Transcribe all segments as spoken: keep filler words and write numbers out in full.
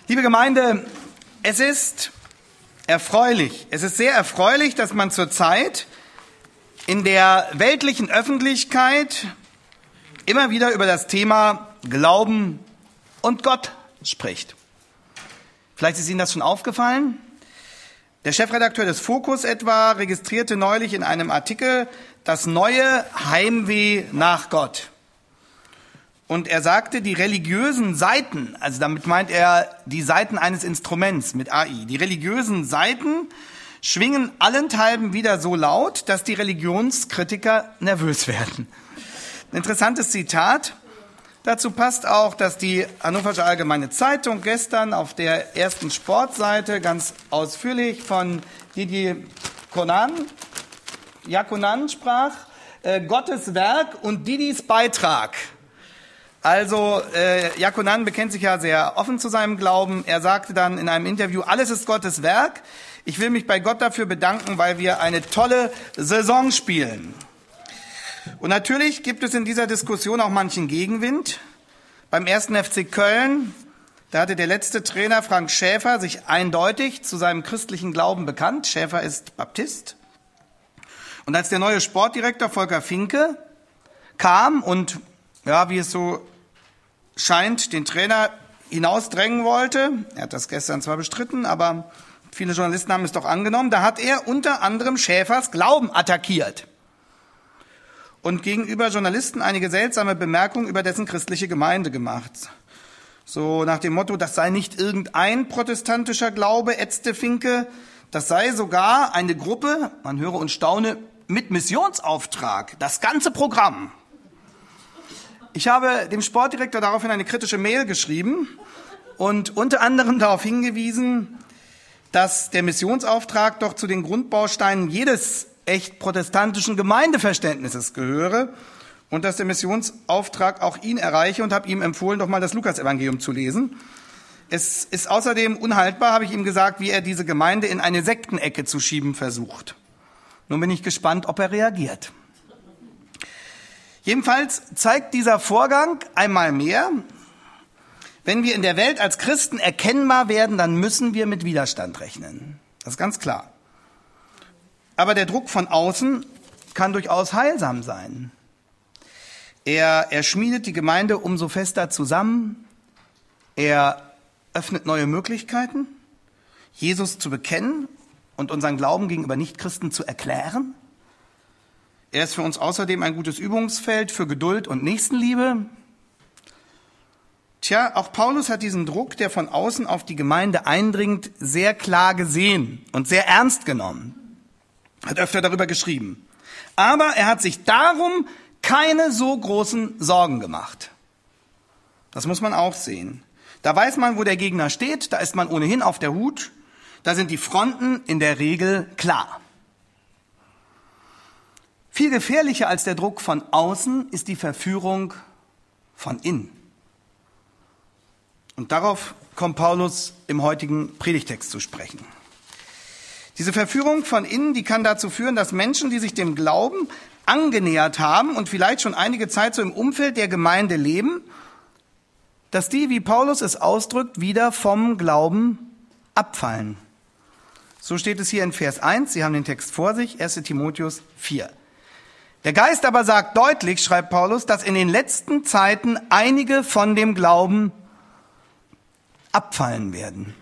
Liebe Gemeinde, es ist erfreulich, es ist sehr erfreulich, dass man zurzeit in der weltlichen Öffentlichkeit immer wieder über das Thema Glauben und Gott spricht. Vielleicht ist Ihnen das schon aufgefallen. Der Chefredakteur des Fokus etwa registrierte neulich in einem Artikel das neue Heimweh nach Gott. Und er sagte, die religiösen Saiten, also damit meint er die Saiten eines Instruments mit A I, die religiösen Saiten schwingen allenthalben wieder so laut, dass die Religionskritiker nervös werden. Ein interessantes Zitat. Dazu passt auch, dass die Hannoversche Allgemeine Zeitung gestern auf der ersten Sportseite ganz ausführlich von Didier Conan, ja, Conan sprach, äh, Gottes Werk und Didis Beitrag. Also äh, Jakonan bekennt sich ja sehr offen zu seinem Glauben. Er sagte dann in einem Interview, alles ist Gottes Werk. Ich will mich bei Gott dafür bedanken, weil wir eine tolle Saison spielen. Und natürlich gibt es in dieser Diskussion auch manchen Gegenwind. Beim ersten F C Köln, da hatte der letzte Trainer Frank Schäfer sich eindeutig zu seinem christlichen Glauben bekannt. Schäfer ist Baptist. Und als der neue Sportdirektor Volker Finke kam und, ja, wie es so scheint, den Trainer hinausdrängen wollte, er hat das gestern zwar bestritten, aber viele Journalisten haben es doch angenommen, da hat er unter anderem Schäfers Glauben attackiert und gegenüber Journalisten einige seltsame Bemerkungen über dessen christliche Gemeinde gemacht. So nach dem Motto, das sei nicht irgendein protestantischer Glaube, ätzte Finke, das sei sogar eine Gruppe, man höre und staune, mit Missionsauftrag, das ganze Programm. Ich habe dem Sportdirektor daraufhin eine kritische Mail geschrieben und unter anderem darauf hingewiesen, dass der Missionsauftrag doch zu den Grundbausteinen jedes echt protestantischen Gemeindeverständnisses gehöre und dass der Missionsauftrag auch ihn erreiche und habe ihm empfohlen, doch mal das Lukasevangelium zu lesen. Es ist außerdem unhaltbar, habe ich ihm gesagt, wie er diese Gemeinde in eine Sektenecke zu schieben versucht. Nun bin ich gespannt, ob er reagiert. Jedenfalls zeigt dieser Vorgang einmal mehr, wenn wir in der Welt als Christen erkennbar werden, dann müssen wir mit Widerstand rechnen. Das ist ganz klar. Aber der Druck von außen kann durchaus heilsam sein. Er, er schmiedet die Gemeinde umso fester zusammen. Er öffnet neue Möglichkeiten, Jesus zu bekennen und unseren Glauben gegenüber Nichtchristen zu erklären. Er ist für uns außerdem ein gutes Übungsfeld für Geduld und Nächstenliebe. Tja, auch Paulus hat diesen Druck, der von außen auf die Gemeinde eindringt, sehr klar gesehen und sehr ernst genommen. Hat öfter darüber geschrieben. Aber er hat sich darum keine so großen Sorgen gemacht. Das muss man auch sehen. Da weiß man, wo der Gegner steht, da ist man ohnehin auf der Hut, da sind die Fronten in der Regel klar. Viel gefährlicher als der Druck von außen ist die Verführung von innen. Und darauf kommt Paulus im heutigen Predigtext zu sprechen. Diese Verführung von innen, die kann dazu führen, dass Menschen, die sich dem Glauben angenähert haben und vielleicht schon einige Zeit so im Umfeld der Gemeinde leben, dass die, wie Paulus es ausdrückt, wieder vom Glauben abfallen. So steht es hier in Vers eins, Sie haben den Text vor sich, erster Timotheus vier. Der Geist aber sagt deutlich, schreibt Paulus, dass in den letzten Zeiten einige von dem Glauben abfallen werden.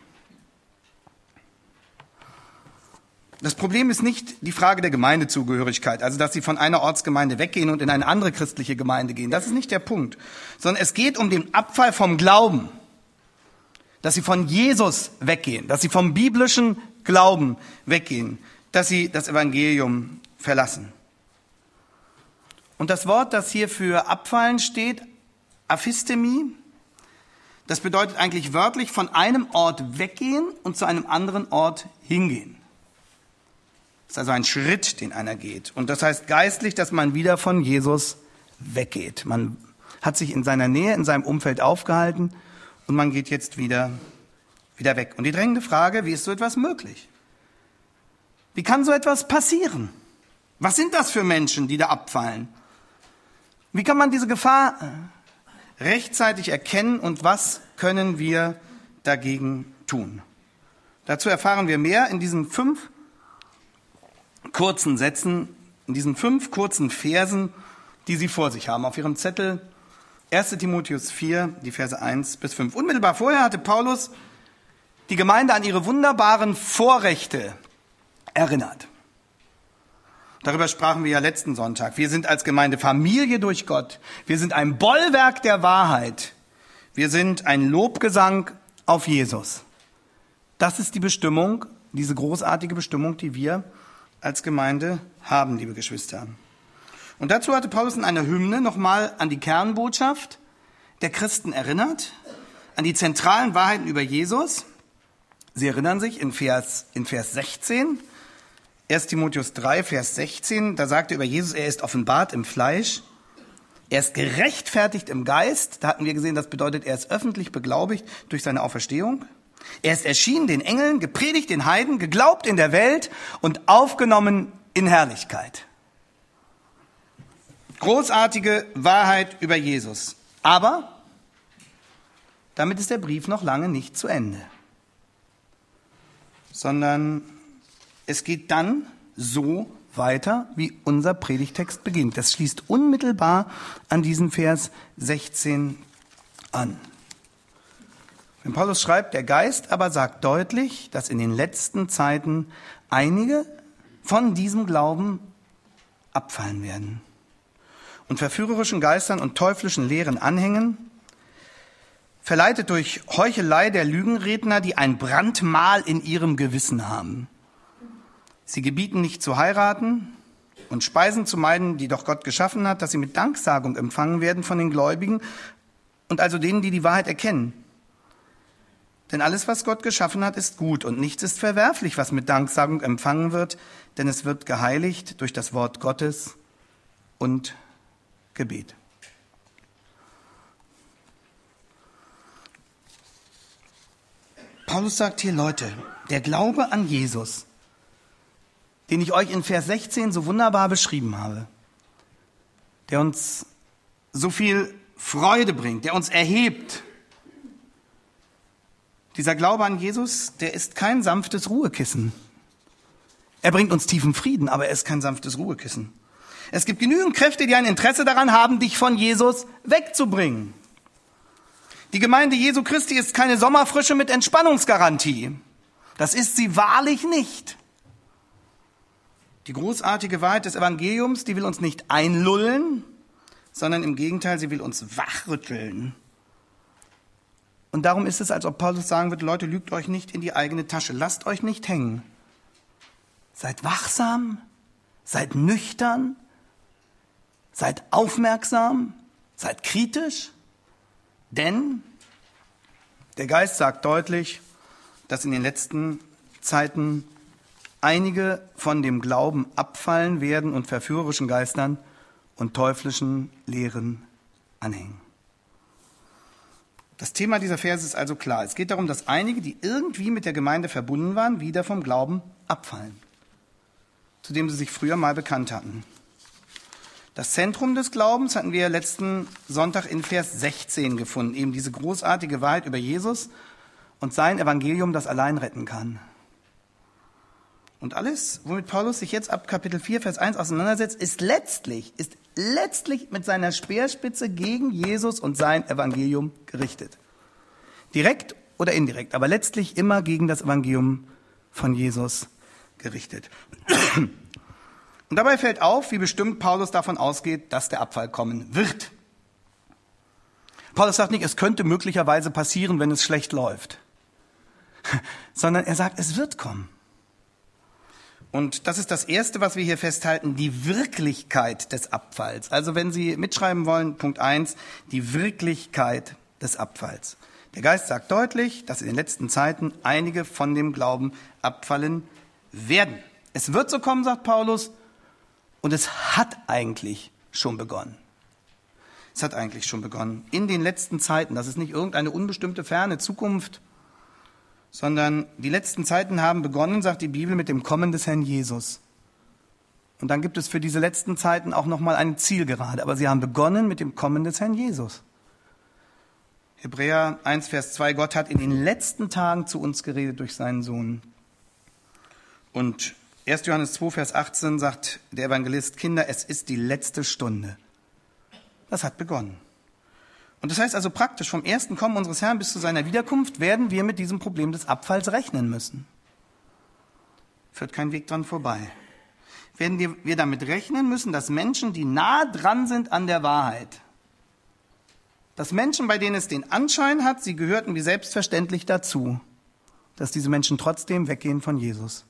Das Problem ist nicht die Frage der Gemeindezugehörigkeit, also dass sie von einer Ortsgemeinde weggehen und in eine andere christliche Gemeinde gehen. Das ist nicht der Punkt, sondern es geht um den Abfall vom Glauben, dass sie von Jesus weggehen, dass sie vom biblischen Glauben weggehen, dass sie das Evangelium verlassen. Und das Wort, das hier für abfallen steht, Aphistemie, das bedeutet eigentlich wörtlich von einem Ort weggehen und zu einem anderen Ort hingehen. Das ist also ein Schritt, den einer geht. Und das heißt geistlich, dass man wieder von Jesus weggeht. Man hat sich in seiner Nähe, in seinem Umfeld aufgehalten und man geht jetzt wieder, wieder weg. Und die drängende Frage, wie ist so etwas möglich? Wie kann so etwas passieren? Was sind das für Menschen, die da abfallen? Wie kann man diese Gefahr rechtzeitig erkennen und was können wir dagegen tun? Dazu erfahren wir mehr in diesen fünf kurzen Sätzen, in diesen fünf kurzen Versen, die Sie vor sich haben, auf Ihrem Zettel. erster Timotheus vier, die Verse eins bis fünf. Unmittelbar vorher hatte Paulus die Gemeinde an ihre wunderbaren Vorrechte erinnert. Darüber sprachen wir ja letzten Sonntag. Wir sind als Gemeinde Familie durch Gott. Wir sind ein Bollwerk der Wahrheit. Wir sind ein Lobgesang auf Jesus. Das ist die Bestimmung, diese großartige Bestimmung, die wir als Gemeinde haben, liebe Geschwister. Und dazu hatte Paulus in einer Hymne nochmal an die Kernbotschaft der Christen erinnert, an die zentralen Wahrheiten über Jesus. Sie erinnern sich in Vers, in Vers sechzehn, erster Timotheus drei, Vers sechzehn, da sagt er über Jesus, er ist offenbart im Fleisch, er ist gerechtfertigt im Geist, da hatten wir gesehen, das bedeutet, er ist öffentlich beglaubigt durch seine Auferstehung. Er ist erschienen den Engeln, gepredigt den Heiden, geglaubt in der Welt und aufgenommen in Herrlichkeit. Großartige Wahrheit über Jesus. Aber damit ist der Brief noch lange nicht zu Ende. Sondern es geht dann so weiter, wie unser Predigtext beginnt. Das schließt unmittelbar an diesen Vers sechzehn an. Wenn Paulus schreibt, der Geist aber sagt deutlich, dass in den letzten Zeiten einige von diesem Glauben abfallen werden und verführerischen Geistern und teuflischen Lehren anhängen, verleitet durch Heuchelei der Lügenredner, die ein Brandmal in ihrem Gewissen haben. Sie gebieten nicht zu heiraten und Speisen zu meiden, die doch Gott geschaffen hat, dass sie mit Danksagung empfangen werden von den Gläubigen und also denen, die die Wahrheit erkennen. Denn alles, was Gott geschaffen hat, ist gut und nichts ist verwerflich, was mit Danksagung empfangen wird, denn es wird geheiligt durch das Wort Gottes und Gebet. Paulus sagt hier, Leute, der Glaube an Jesus, den ich euch in Vers sechzehn so wunderbar beschrieben habe, der uns so viel Freude bringt, der uns erhebt. Dieser Glaube an Jesus, der ist kein sanftes Ruhekissen. Er bringt uns tiefen Frieden, aber er ist kein sanftes Ruhekissen. Es gibt genügend Kräfte, die ein Interesse daran haben, dich von Jesus wegzubringen. Die Gemeinde Jesu Christi ist keine Sommerfrische mit Entspannungsgarantie. Das ist sie wahrlich nicht. Die großartige Wahrheit des Evangeliums, die will uns nicht einlullen, sondern im Gegenteil, sie will uns wachrütteln. Und darum ist es, als ob Paulus sagen würde, Leute, lügt euch nicht in die eigene Tasche, lasst euch nicht hängen. Seid wachsam, seid nüchtern, seid aufmerksam, seid kritisch, denn der Geist sagt deutlich, dass in den letzten Zeiten einige von dem Glauben abfallen werden und verführerischen Geistern und teuflischen Lehren anhängen. Das Thema dieser Verse ist also klar. Es geht darum, dass einige, die irgendwie mit der Gemeinde verbunden waren, wieder vom Glauben abfallen, zu dem sie sich früher mal bekannt hatten. Das Zentrum des Glaubens hatten wir letzten Sonntag in Vers sechzehn gefunden, eben diese großartige Wahrheit über Jesus und sein Evangelium, das allein retten kann. Und alles, womit Paulus sich jetzt ab Kapitel vier, Vers eins auseinandersetzt, ist letztlich, ist letztlich mit seiner Speerspitze gegen Jesus und sein Evangelium gerichtet. Direkt oder indirekt, aber letztlich immer gegen das Evangelium von Jesus gerichtet. Und dabei fällt auf, wie bestimmt Paulus davon ausgeht, dass der Abfall kommen wird. Paulus sagt nicht, es könnte möglicherweise passieren, wenn es schlecht läuft, sondern er sagt, es wird kommen. Und das ist das Erste, was wir hier festhalten, die Wirklichkeit des Abfalls. Also wenn Sie mitschreiben wollen, Punkt eins, die Wirklichkeit des Abfalls. Der Geist sagt deutlich, dass in den letzten Zeiten einige von dem Glauben abfallen werden. Es wird so kommen, sagt Paulus, und es hat eigentlich schon begonnen. Es hat eigentlich schon begonnen. In den letzten Zeiten, das ist nicht irgendeine unbestimmte ferne Zukunft, sondern die letzten Zeiten haben begonnen, sagt die Bibel, mit dem Kommen des Herrn Jesus. Und dann gibt es für diese letzten Zeiten auch nochmal eine Zielgerade. Aber sie haben begonnen mit dem Kommen des Herrn Jesus. Hebräer eins, Vers zwei, Gott hat in den letzten Tagen zu uns geredet durch seinen Sohn. Und erster Johannes zwei, Vers achtzehn sagt der Evangelist, Kinder, es ist die letzte Stunde. Das hat begonnen. Und das heißt also praktisch, vom ersten Kommen unseres Herrn bis zu seiner Wiederkunft werden wir mit diesem Problem des Abfalls rechnen müssen. Führt kein Weg dran vorbei. Werden wir damit rechnen müssen, dass Menschen, die nah dran sind an der Wahrheit, dass Menschen, bei denen es den Anschein hat, sie gehörten wie selbstverständlich dazu, dass diese Menschen trotzdem weggehen von Jesus.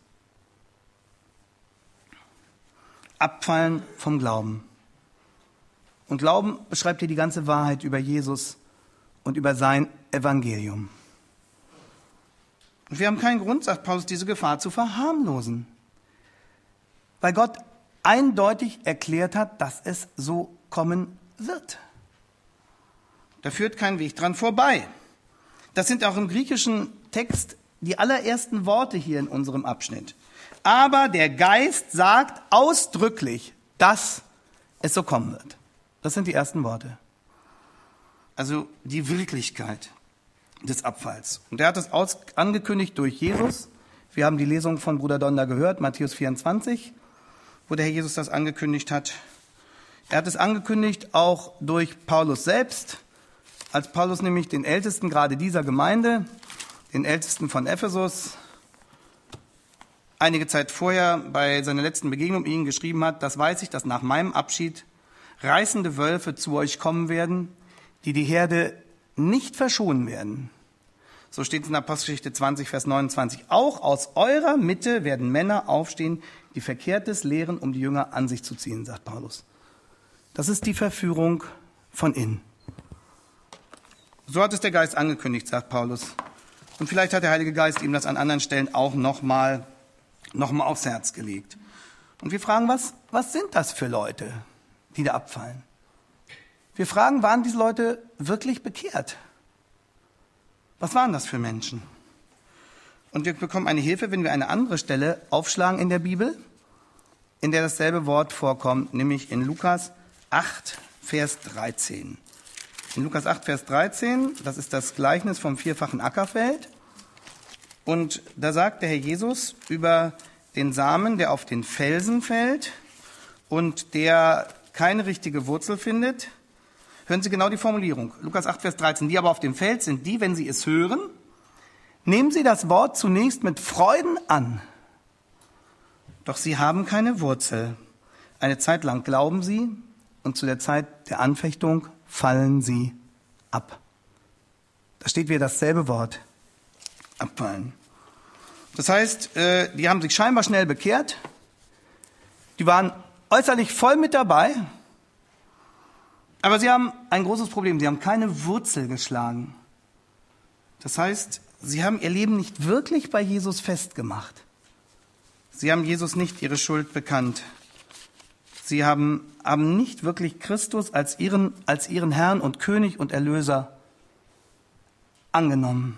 Abfallen vom Glauben. Und Glauben beschreibt hier die ganze Wahrheit über Jesus und über sein Evangelium. Und wir haben keinen Grund, sagt Paulus, diese Gefahr zu verharmlosen, weil Gott eindeutig erklärt hat, dass es so kommen wird. Da führt kein Weg dran vorbei. Das sind auch im griechischen Text die allerersten Worte hier in unserem Abschnitt. Aber der Geist sagt ausdrücklich, dass es so kommen wird. Das sind die ersten Worte. Also die Wirklichkeit des Abfalls. Und er hat es aus- angekündigt durch Jesus. Wir haben die Lesung von Bruder Donder gehört, Matthäus vierundzwanzig, wo der Herr Jesus das angekündigt hat. Er hat es angekündigt auch durch Paulus selbst, als Paulus nämlich den Ältesten gerade dieser Gemeinde, den Ältesten von Ephesus, einige Zeit vorher bei seiner letzten Begegnung mit ihnen geschrieben hat, das weiß ich, dass nach meinem Abschied reißende Wölfe zu euch kommen werden, die die Herde nicht verschonen werden. So steht es in Apostelgeschichte zwanzig, Vers neunundzwanzig. Auch aus eurer Mitte werden Männer aufstehen, die Verkehrtes lehren, um die Jünger an sich zu ziehen, sagt Paulus. Das ist die Verführung von innen. So hat es der Geist angekündigt, sagt Paulus. Und vielleicht hat der Heilige Geist ihm das an anderen Stellen auch nochmal noch mal aufs Herz gelegt. Und wir fragen, was, was sind das für Leute, die da abfallen? Wir fragen, waren diese Leute wirklich bekehrt? Was waren das für Menschen? Und wir bekommen eine Hilfe, wenn wir eine andere Stelle aufschlagen in der Bibel, in der dasselbe Wort vorkommt, nämlich in Lukas acht, Vers dreizehn. In Lukas acht, Vers dreizehn, das ist das Gleichnis vom vierfachen Ackerfeld. Und da sagt der Herr Jesus über den Samen, der auf den Felsen fällt und der keine richtige Wurzel findet. Hören Sie genau die Formulierung. Lukas acht, Vers dreizehn. Die aber auf dem Feld sind die, wenn sie es hören, nehmen sie das Wort zunächst mit Freuden an. Doch sie haben keine Wurzel. Eine Zeit lang glauben sie und zu der Zeit der Anfechtung fallen sie ab. Da steht wieder dasselbe Wort. Abfallen. Das heißt, die haben sich scheinbar schnell bekehrt. Die waren äußerlich voll mit dabei. Aber sie haben ein großes Problem. Sie haben keine Wurzel geschlagen. Das heißt, sie haben ihr Leben nicht wirklich bei Jesus festgemacht. Sie haben Jesus nicht ihre Schuld bekannt. Sie haben, haben nicht wirklich Christus als ihren, als ihren Herrn und König und Erlöser angenommen.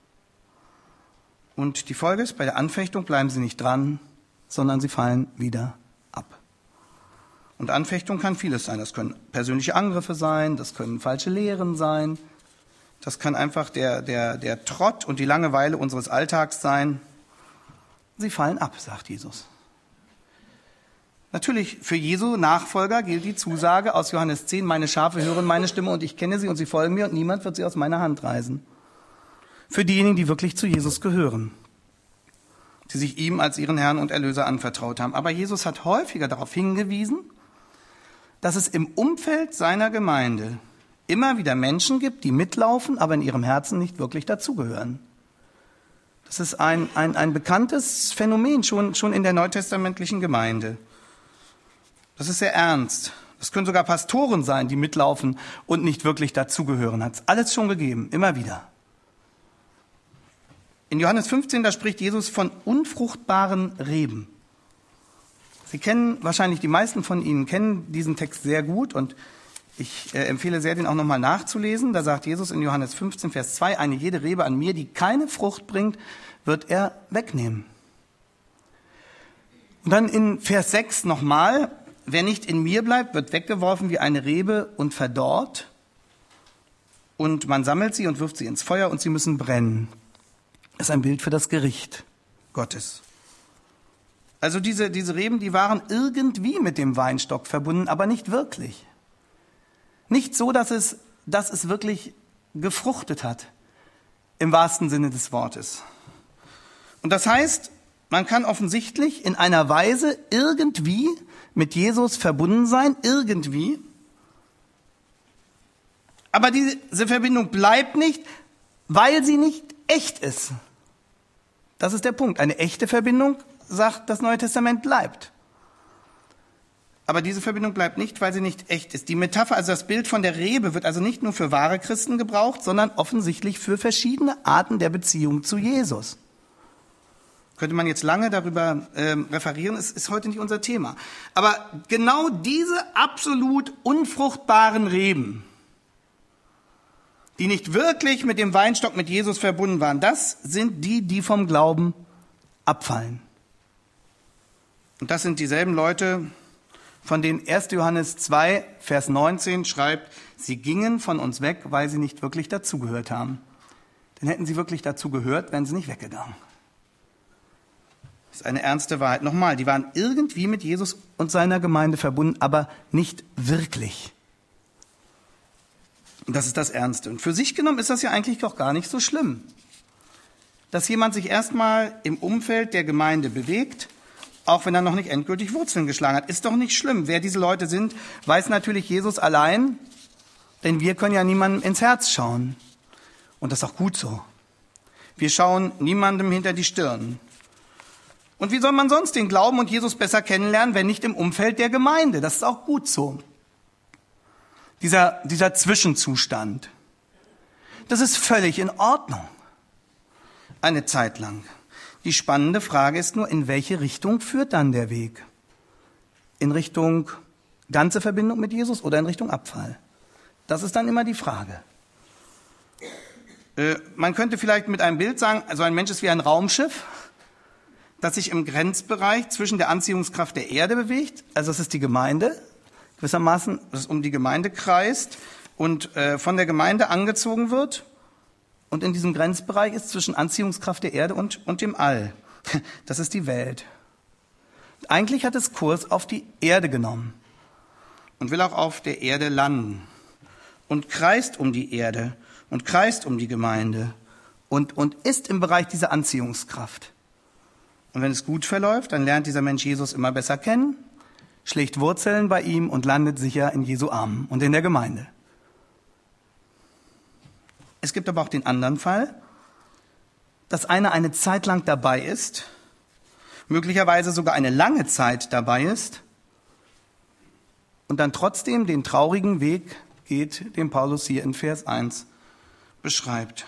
Und die Folge ist, bei der Anfechtung bleiben sie nicht dran, sondern sie fallen wieder ab. Und Anfechtung kann vieles sein. Das können persönliche Angriffe sein, das können falsche Lehren sein, das kann einfach der, der, der Trott und die Langeweile unseres Alltags sein. Sie fallen ab, sagt Jesus. Natürlich, für Jesu Nachfolger gilt die Zusage aus Johannes zehn, meine Schafe hören meine Stimme und ich kenne sie und sie folgen mir und niemand wird sie aus meiner Hand reißen. Für diejenigen, die wirklich zu Jesus gehören, die sich ihm als ihren Herrn und Erlöser anvertraut haben. Aber Jesus hat häufiger darauf hingewiesen, dass es im Umfeld seiner Gemeinde immer wieder Menschen gibt, die mitlaufen, aber in ihrem Herzen nicht wirklich dazugehören. Das ist ein, ein, ein bekanntes Phänomen schon, schon in der neutestamentlichen Gemeinde. Das ist sehr ernst. Das können sogar Pastoren sein, die mitlaufen und nicht wirklich dazugehören. Hat es alles schon gegeben, immer wieder. In Johannes fünfzehn, da spricht Jesus von unfruchtbaren Reben. Sie kennen, wahrscheinlich die meisten von Ihnen kennen diesen Text sehr gut und ich äh, empfehle sehr, den auch nochmal nachzulesen. Da sagt Jesus in Johannes fünfzehn, Vers zwei, eine jede Rebe an mir, die keine Frucht bringt, wird er wegnehmen. Und dann in Vers sechs nochmal, wer nicht in mir bleibt, wird weggeworfen wie eine Rebe und verdorrt. und man sammelt sie und wirft sie ins Feuer und sie müssen brennen. Das ist ein Bild für das Gericht Gottes. Also diese, diese Reben, die waren irgendwie mit dem Weinstock verbunden, aber nicht wirklich. Nicht so, dass es, dass es wirklich gefruchtet hat, im wahrsten Sinne des Wortes. Und das heißt, man kann offensichtlich in einer Weise irgendwie mit Jesus verbunden sein, irgendwie. Aber diese Verbindung bleibt nicht, weil sie nicht echt ist. Das ist der Punkt. Eine echte Verbindung, sagt das Neue Testament, bleibt. Aber diese Verbindung bleibt nicht, weil sie nicht echt ist. Die Metapher, also das Bild von der Rebe, wird also nicht nur für wahre Christen gebraucht, sondern offensichtlich für verschiedene Arten der Beziehung zu Jesus. Könnte man jetzt lange darüber ähm, referieren, es ist heute nicht unser Thema. Aber genau diese absolut unfruchtbaren Reben, die nicht wirklich mit dem Weinstock mit Jesus verbunden waren, das sind die, die vom Glauben abfallen. Und das sind dieselben Leute, von denen erster Johannes zwei, Vers neunzehn schreibt, sie gingen von uns weg, weil sie nicht wirklich dazugehört haben. Denn hätten sie wirklich dazu gehört, wären sie nicht weggegangen. Das ist eine ernste Wahrheit. Nochmal, die waren irgendwie mit Jesus und seiner Gemeinde verbunden, aber nicht wirklich. Und das ist das Ernste. Und für sich genommen ist das ja eigentlich auch gar nicht so schlimm, dass jemand sich erstmal im Umfeld der Gemeinde bewegt, auch wenn er noch nicht endgültig Wurzeln geschlagen hat. Ist doch nicht schlimm. Wer diese Leute sind, weiß natürlich Jesus allein, denn wir können ja niemandem ins Herz schauen. Und das ist auch gut so. Wir schauen niemandem hinter die Stirn. Und wie soll man sonst den Glauben und Jesus besser kennenlernen, wenn nicht im Umfeld der Gemeinde? Das ist auch gut so. Dieser, dieser Zwischenzustand. Das ist völlig in Ordnung. Eine Zeit lang. Die spannende Frage ist nur, in welche Richtung führt dann der Weg? In Richtung ganze Verbindung mit Jesus oder in Richtung Abfall? Das ist dann immer die Frage. Äh, man könnte vielleicht mit einem Bild sagen, also ein Mensch ist wie ein Raumschiff, das sich im Grenzbereich zwischen der Anziehungskraft der Erde bewegt. Also das ist die Gemeinde, gewissermaßen, das es um die Gemeinde kreist und äh, von der Gemeinde angezogen wird. Und in diesem Grenzbereich ist zwischen Anziehungskraft der Erde und, und dem All. Das ist die Welt. Eigentlich hat es Kurs auf die Erde genommen und will auch auf der Erde landen und kreist um die Erde und kreist um die Gemeinde und, und ist im Bereich dieser Anziehungskraft. Und wenn es gut verläuft, dann lernt dieser Mensch Jesus immer besser kennen, schlägt Wurzeln bei ihm und landet sicher in Jesu Armen und in der Gemeinde. Es gibt aber auch den anderen Fall, dass einer eine Zeit lang dabei ist, möglicherweise sogar eine lange Zeit dabei ist und dann trotzdem den traurigen Weg geht, den Paulus hier in Vers eins beschreibt.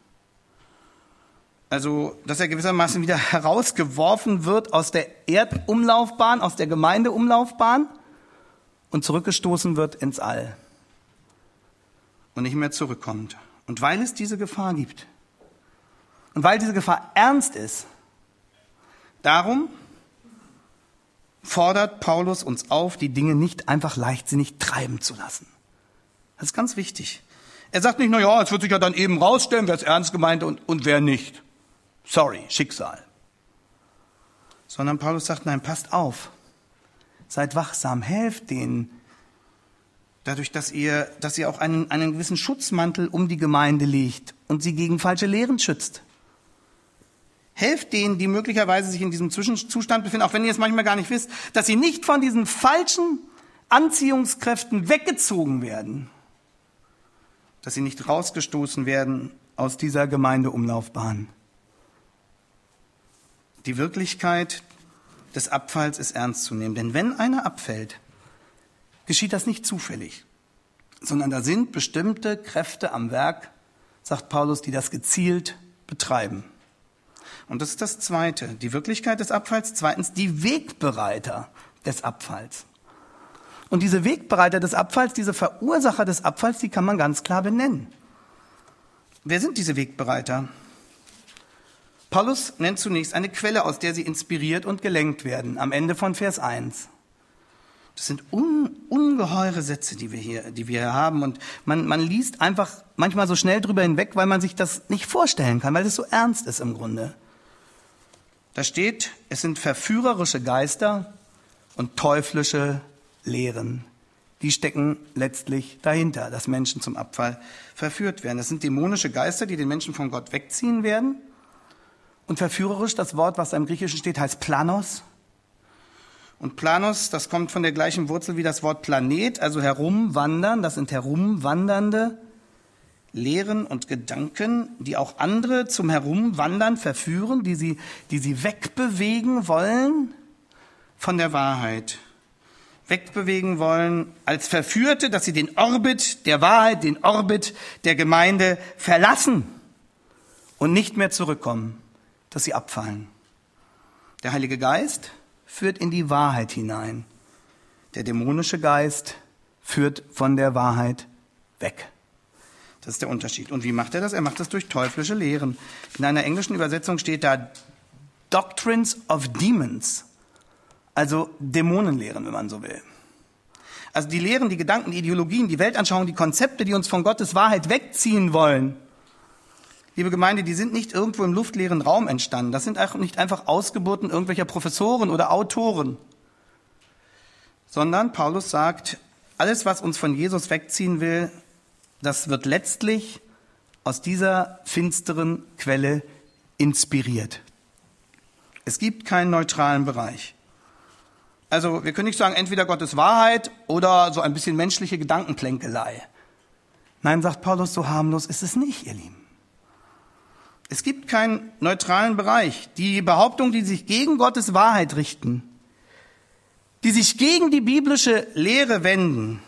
Also, dass er gewissermaßen wieder herausgeworfen wird aus der Erdumlaufbahn, aus der Gemeindeumlaufbahn und zurückgestoßen wird ins All und nicht mehr zurückkommt. Und weil es diese Gefahr gibt und weil diese Gefahr ernst ist, darum fordert Paulus uns auf, die Dinge nicht einfach leichtsinnig treiben zu lassen. Das ist ganz wichtig. Er sagt nicht, na ja, es wird sich ja dann eben rausstellen, wer es ernst gemeint und, und wer nicht. Sorry, Schicksal. Sondern Paulus sagt, nein, passt auf. Seid wachsam, helft denen. Dadurch, dass ihr, dass ihr auch einen, einen gewissen Schutzmantel um die Gemeinde legt und sie gegen falsche Lehren schützt. Helft denen, die möglicherweise sich in diesem Zwischenzustand befinden, auch wenn ihr es manchmal gar nicht wisst, dass sie nicht von diesen falschen Anziehungskräften weggezogen werden. Dass sie nicht rausgestoßen werden aus dieser Gemeindeumlaufbahn. Die Wirklichkeit des Abfalls ist ernst zu nehmen. Denn wenn einer abfällt, geschieht das nicht zufällig, sondern da sind bestimmte Kräfte am Werk, sagt Paulus, die das gezielt betreiben. Und das ist das Zweite, die Wirklichkeit des Abfalls. Zweitens, die Wegbereiter des Abfalls. Und diese Wegbereiter des Abfalls, diese Verursacher des Abfalls, die kann man ganz klar benennen. Wer sind diese Wegbereiter? Paulus nennt zunächst eine Quelle, aus der sie inspiriert und gelenkt werden, am Ende von Vers eins. Das sind un, ungeheure Sätze, die wir hier, die wir hier haben. Und man, man liest einfach manchmal so schnell drüber hinweg, weil man sich das nicht vorstellen kann, weil es so ernst ist im Grunde. Da steht, es sind verführerische Geister und teuflische Lehren. Die stecken letztlich dahinter, dass Menschen zum Abfall verführt werden. Das sind dämonische Geister, die den Menschen von Gott wegziehen werden. Und verführerisch, das Wort, was da im Griechischen steht, heißt Planos. Und Planos, das kommt von der gleichen Wurzel wie das Wort Planet, also herumwandern. Das sind herumwandernde Lehren und Gedanken, die auch andere zum Herumwandern verführen, die sie, die sie wegbewegen wollen von der Wahrheit. Wegbewegen wollen als Verführte, dass sie den Orbit der Wahrheit, den Orbit der Gemeinde verlassen und nicht mehr zurückkommen, dass sie abfallen. Der Heilige Geist führt in die Wahrheit hinein. Der dämonische Geist führt von der Wahrheit weg. Das ist der Unterschied. Und wie macht er das? Er macht das durch teuflische Lehren. In einer englischen Übersetzung steht da Doctrines of Demons, also Dämonenlehren, wenn man so will. Also die Lehren, die Gedanken, die Ideologien, die Weltanschauungen, die Konzepte, die uns von Gottes Wahrheit wegziehen wollen. Liebe Gemeinde, die sind nicht irgendwo im luftleeren Raum entstanden. Das sind auch nicht einfach Ausgeburten irgendwelcher Professoren oder Autoren. Sondern Paulus sagt, alles, was uns von Jesus wegziehen will, das wird letztlich aus dieser finsteren Quelle inspiriert. Es gibt keinen neutralen Bereich. Also wir können nicht sagen, entweder Gottes Wahrheit oder so ein bisschen menschliche Gedankenplänkelei. Nein, sagt Paulus, so harmlos ist es nicht, ihr Lieben. Es gibt keinen neutralen Bereich. Die Behauptungen, die sich gegen Gottes Wahrheit richten, die sich gegen die biblische Lehre wenden,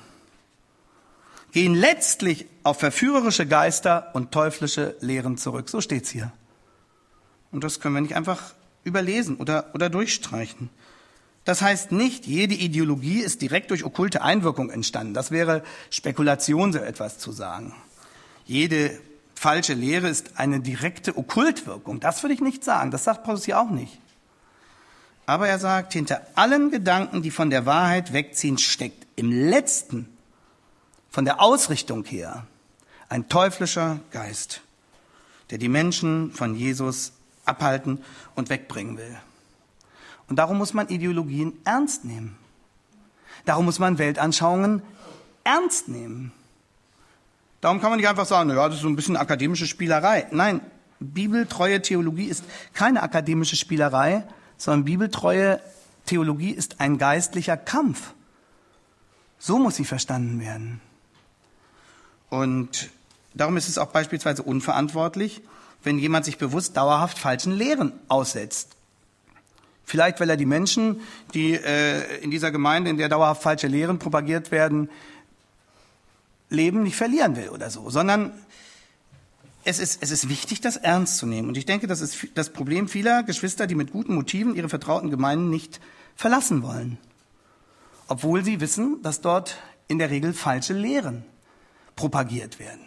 gehen letztlich auf verführerische Geister und teuflische Lehren zurück. So steht's hier. Und das können wir nicht einfach überlesen oder, oder durchstreichen. Das heißt nicht, jede Ideologie ist direkt durch okkulte Einwirkung entstanden. Das wäre Spekulation, so etwas zu sagen. Jede falsche Lehre ist eine direkte Okkultwirkung. Das würde ich nicht sagen. Das sagt Paulus hier auch nicht. Aber er sagt, hinter allen Gedanken, die von der Wahrheit wegziehen, steckt im letzten, von der Ausrichtung her, ein teuflischer Geist, der die Menschen von Jesus abhalten und wegbringen will. Und darum muss man Ideologien ernst nehmen. Darum muss man Weltanschauungen ernst nehmen. Darum kann man nicht einfach sagen, naja, das ist so ein bisschen akademische Spielerei. Nein, bibeltreue Theologie ist keine akademische Spielerei, sondern bibeltreue Theologie ist ein geistlicher Kampf. So muss sie verstanden werden. Und darum ist es auch beispielsweise unverantwortlich, wenn jemand sich bewusst dauerhaft falschen Lehren aussetzt. Vielleicht, weil er die Menschen, die äh, in dieser Gemeinde, in der dauerhaft falsche Lehren propagiert werden, Leben nicht verlieren will oder so, sondern es ist, es ist wichtig, das ernst zu nehmen. Und ich denke, das ist das Problem vieler Geschwister, die mit guten Motiven ihre vertrauten Gemeinden nicht verlassen wollen. Obwohl sie wissen, dass dort in der Regel falsche Lehren propagiert werden.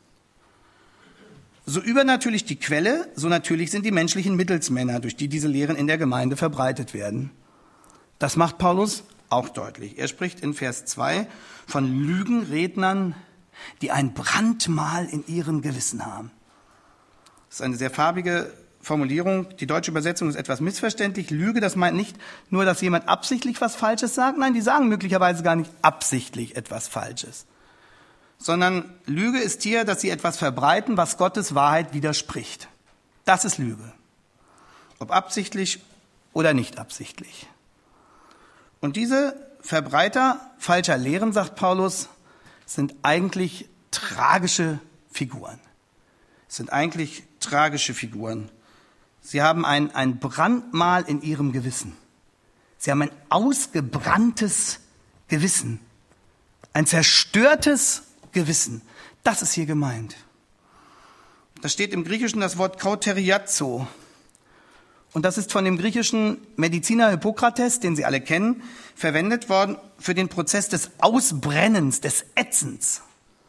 So übernatürlich die Quelle, so natürlich sind die menschlichen Mittelsmänner, durch die diese Lehren in der Gemeinde verbreitet werden. Das macht Paulus auch deutlich. Er spricht in Vers zwei von Lügenrednern, die ein Brandmal in ihrem Gewissen haben. Das ist eine sehr farbige Formulierung. Die deutsche Übersetzung ist etwas missverständlich. Lüge, das meint nicht nur, dass jemand absichtlich was Falsches sagt. Nein, die sagen möglicherweise gar nicht absichtlich etwas Falsches. Sondern Lüge ist hier, dass sie etwas verbreiten, was Gottes Wahrheit widerspricht. Das ist Lüge. Ob absichtlich oder nicht absichtlich. Und diese Verbreiter falscher Lehren, sagt Paulus, sind eigentlich tragische Figuren. Sind eigentlich tragische Figuren. Sie haben ein, ein Brandmal in ihrem Gewissen. Sie haben ein ausgebranntes Gewissen. Ein zerstörtes Gewissen. Das ist hier gemeint. Da steht im Griechischen das Wort kauteriazo. Und das ist von dem griechischen Mediziner Hippokrates, den Sie alle kennen, verwendet worden für den Prozess des Ausbrennens, des Ätzens.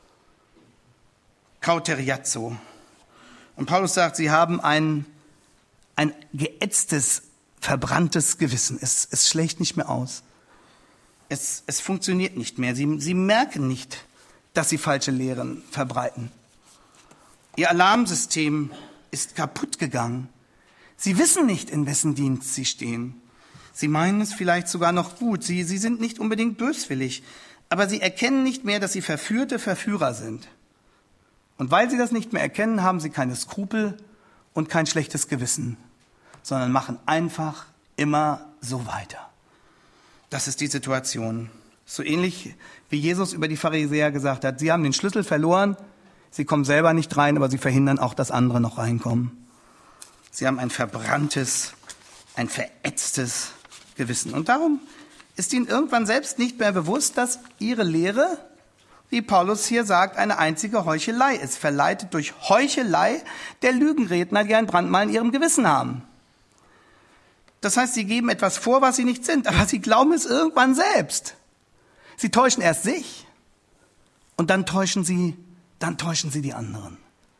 Kauteriazo. Und Paulus sagt, sie haben ein, ein geätztes, verbranntes Gewissen. Es, es schlägt nicht mehr aus. Es, es funktioniert nicht mehr. Sie, sie merken nicht, dass sie falsche Lehren verbreiten. Ihr Alarmsystem ist kaputt gegangen. Sie wissen nicht, in wessen Dienst sie stehen. Sie meinen es vielleicht sogar noch gut. Sie, sie sind nicht unbedingt böswillig. Aber sie erkennen nicht mehr, dass sie verführte Verführer sind. Und weil sie das nicht mehr erkennen, haben sie keine Skrupel und kein schlechtes Gewissen, sondern machen einfach immer so weiter. Das ist die Situation. So ähnlich wie Jesus über die Pharisäer gesagt hat, sie haben den Schlüssel verloren, sie kommen selber nicht rein, aber sie verhindern auch, dass andere noch reinkommen. Sie haben ein verbranntes, ein verätztes Gewissen. Und darum ist ihnen irgendwann selbst nicht mehr bewusst, dass ihre Lehre, wie Paulus hier sagt, eine einzige Heuchelei ist, verleitet durch Heuchelei der Lügenredner, die ein Brandmal in ihrem Gewissen haben. Das heißt, sie geben etwas vor, was sie nicht sind, aber sie glauben es irgendwann selbst. Sie täuschen erst sich und dann täuschen sie, dann täuschen sie die anderen.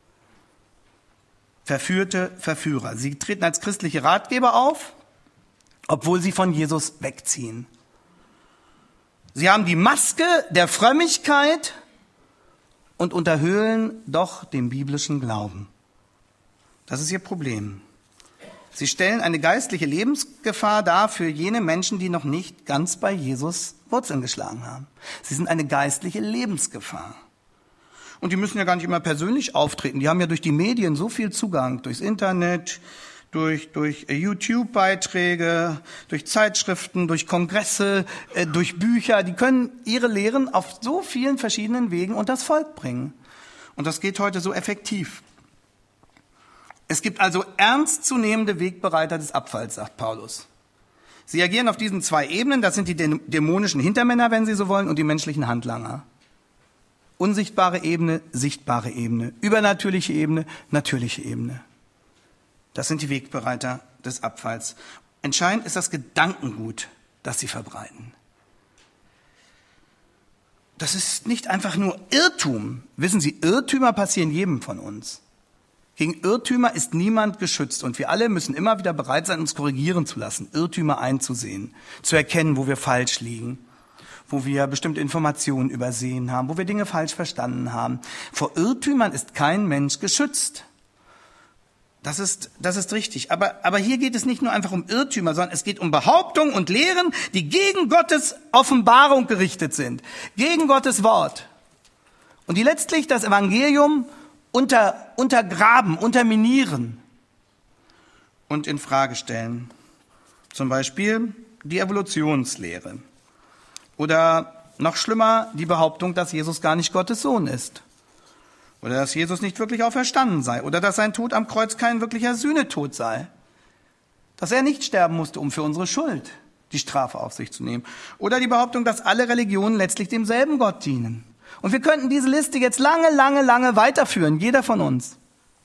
Verführte Verführer. Sie treten als christliche Ratgeber auf, obwohl sie von Jesus wegziehen. Sie haben die Maske der Frömmigkeit und unterhöhlen doch den biblischen Glauben. Das ist ihr Problem. Sie stellen eine geistliche Lebensgefahr dar für jene Menschen, die noch nicht ganz bei Jesus Wurzeln geschlagen haben. Sie sind eine geistliche Lebensgefahr. Und die müssen ja gar nicht immer persönlich auftreten. Die haben ja durch die Medien so viel Zugang, durchs Internet, durch, durch YouTube-Beiträge, durch Zeitschriften, durch Kongresse, äh, durch Bücher. Die können ihre Lehren auf so vielen verschiedenen Wegen unters Volk bringen. Und das geht heute so effektiv. Es gibt also ernstzunehmende Wegbereiter des Abfalls, sagt Paulus. Sie agieren auf diesen zwei Ebenen, das sind die dämonischen Hintermänner, wenn Sie so wollen, und die menschlichen Handlanger. Unsichtbare Ebene, sichtbare Ebene, übernatürliche Ebene, natürliche Ebene. Das sind die Wegbereiter des Abfalls. Entscheidend ist das Gedankengut, das sie verbreiten. Das ist nicht einfach nur Irrtum. Wissen Sie, Irrtümer passieren jedem von uns. Gegen Irrtümer ist niemand geschützt und wir alle müssen immer wieder bereit sein, uns korrigieren zu lassen, Irrtümer einzusehen, zu erkennen, wo wir falsch liegen, wo wir bestimmte Informationen übersehen haben, wo wir Dinge falsch verstanden haben. Vor Irrtümern ist kein Mensch geschützt. Das ist, das ist richtig. Aber, aber hier geht es nicht nur einfach um Irrtümer, sondern es geht um Behauptungen und Lehren, die gegen Gottes Offenbarung gerichtet sind, gegen Gottes Wort. Und die letztlich das Evangelium unter, untergraben, unterminieren und in Frage stellen. Zum Beispiel die Evolutionslehre. Oder noch schlimmer, die Behauptung, dass Jesus gar nicht Gottes Sohn ist. Oder dass Jesus nicht wirklich auferstanden sei. Oder dass sein Tod am Kreuz kein wirklicher Sühnetod sei. Dass er nicht sterben musste, um für unsere Schuld die Strafe auf sich zu nehmen. Oder die Behauptung, dass alle Religionen letztlich demselben Gott dienen. Und wir könnten diese Liste jetzt lange, lange, lange weiterführen, jeder von uns.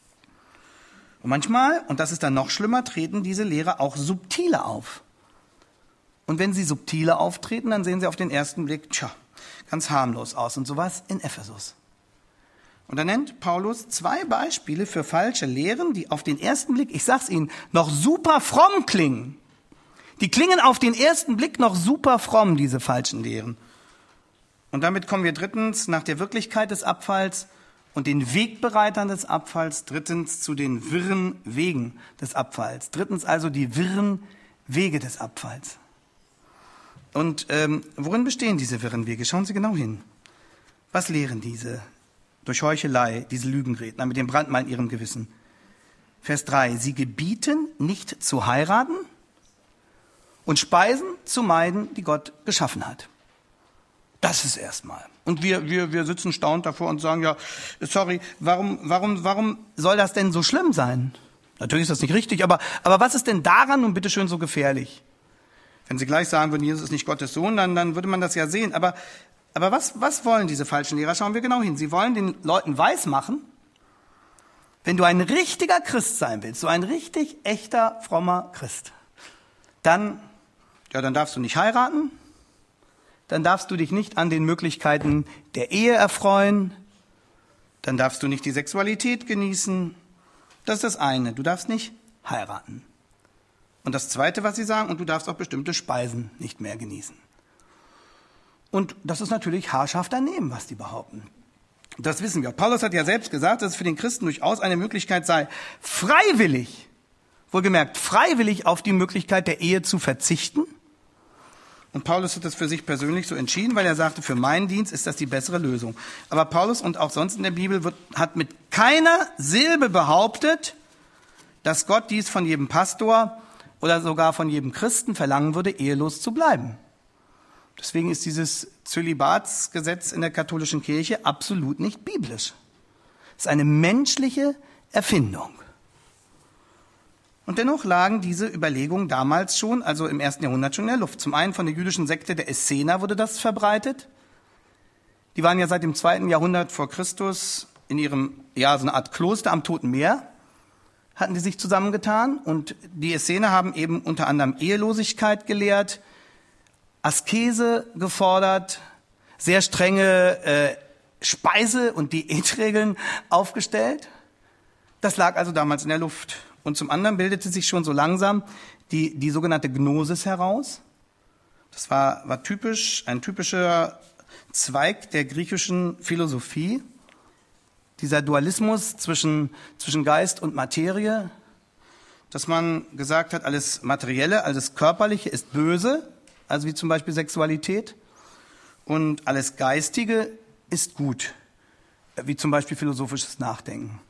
Und manchmal, und das ist dann noch schlimmer, treten diese Lehrer auch subtile auf. Und wenn sie subtile auftreten, dann sehen sie auf den ersten Blick, tja, ganz harmlos aus. Und so war es in Ephesus. Und da nennt Paulus zwei Beispiele für falsche Lehren, die auf den ersten Blick, ich sag's Ihnen, noch super fromm klingen. Die klingen auf den ersten Blick noch super fromm, diese falschen Lehren. Und damit kommen wir drittens nach der Wirklichkeit des Abfalls und den Wegbereitern des Abfalls, drittens zu den wirren Wegen des Abfalls. Drittens also die wirren Wege des Abfalls. Und ähm, worin bestehen diese wirren Wege? Schauen Sie genau hin. Was lehren diese durch Heuchelei, diese Lügenredner mit dem Brandmal in ihrem Gewissen? Vers drei, sie gebieten nicht zu heiraten und Speisen zu meiden, die Gott geschaffen hat. Das ist erstmal. Und wir, wir, wir sitzen staunend davor und sagen, ja, sorry, warum, warum, warum soll das denn so schlimm sein? Natürlich ist das nicht richtig, aber, aber was ist denn daran nun bitteschön so gefährlich? Wenn Sie gleich sagen würden, Jesus ist nicht Gottes Sohn, dann, dann würde man das ja sehen. Aber, aber was, was wollen diese falschen Lehrer? Schauen wir genau hin. Sie wollen den Leuten weismachen, wenn du ein richtiger Christ sein willst, so ein richtig echter, frommer Christ, dann, ja, dann darfst du nicht heiraten, dann darfst du dich nicht an den Möglichkeiten der Ehe erfreuen, dann darfst du nicht die Sexualität genießen. Das ist das eine, du darfst nicht heiraten. Und das Zweite, was sie sagen, und du darfst auch bestimmte Speisen nicht mehr genießen. Und das ist natürlich haarscharf daneben, was die behaupten. Das wissen wir. Paulus hat ja selbst gesagt, dass es für den Christen durchaus eine Möglichkeit sei, freiwillig, wohlgemerkt, freiwillig auf die Möglichkeit der Ehe zu verzichten. Und Paulus hat das für sich persönlich so entschieden, weil er sagte, für meinen Dienst ist das die bessere Lösung. Aber Paulus und auch sonst in der Bibel wird, hat mit keiner Silbe behauptet, dass Gott dies von jedem Pastor oder sogar von jedem Christen verlangen würde, ehelos zu bleiben. Deswegen ist dieses Zölibatsgesetz in der katholischen Kirche absolut nicht biblisch. Es ist eine menschliche Erfindung. Und dennoch lagen diese Überlegungen damals schon, also im ersten Jahrhundert schon in der Luft. Zum einen von der jüdischen Sekte der Essener wurde das verbreitet. Die waren ja seit dem zweiten Jahrhundert vor Christus in ihrem, ja, so eine Art Kloster am Toten Meer, hatten die sich zusammengetan. Und die Essener haben eben unter anderem Ehelosigkeit gelehrt, Askese gefordert, sehr strenge äh, Speise- und Diätregeln aufgestellt. Das lag also damals in der Luft. Und zum anderen bildete sich schon so langsam die, die sogenannte Gnosis heraus. Das war, war typisch, ein typischer Zweig der griechischen Philosophie. Dieser Dualismus zwischen, zwischen Geist und Materie, dass man gesagt hat, alles Materielle, alles Körperliche ist böse, also wie zum Beispiel Sexualität, und alles Geistige ist gut, wie zum Beispiel philosophisches Nachdenken.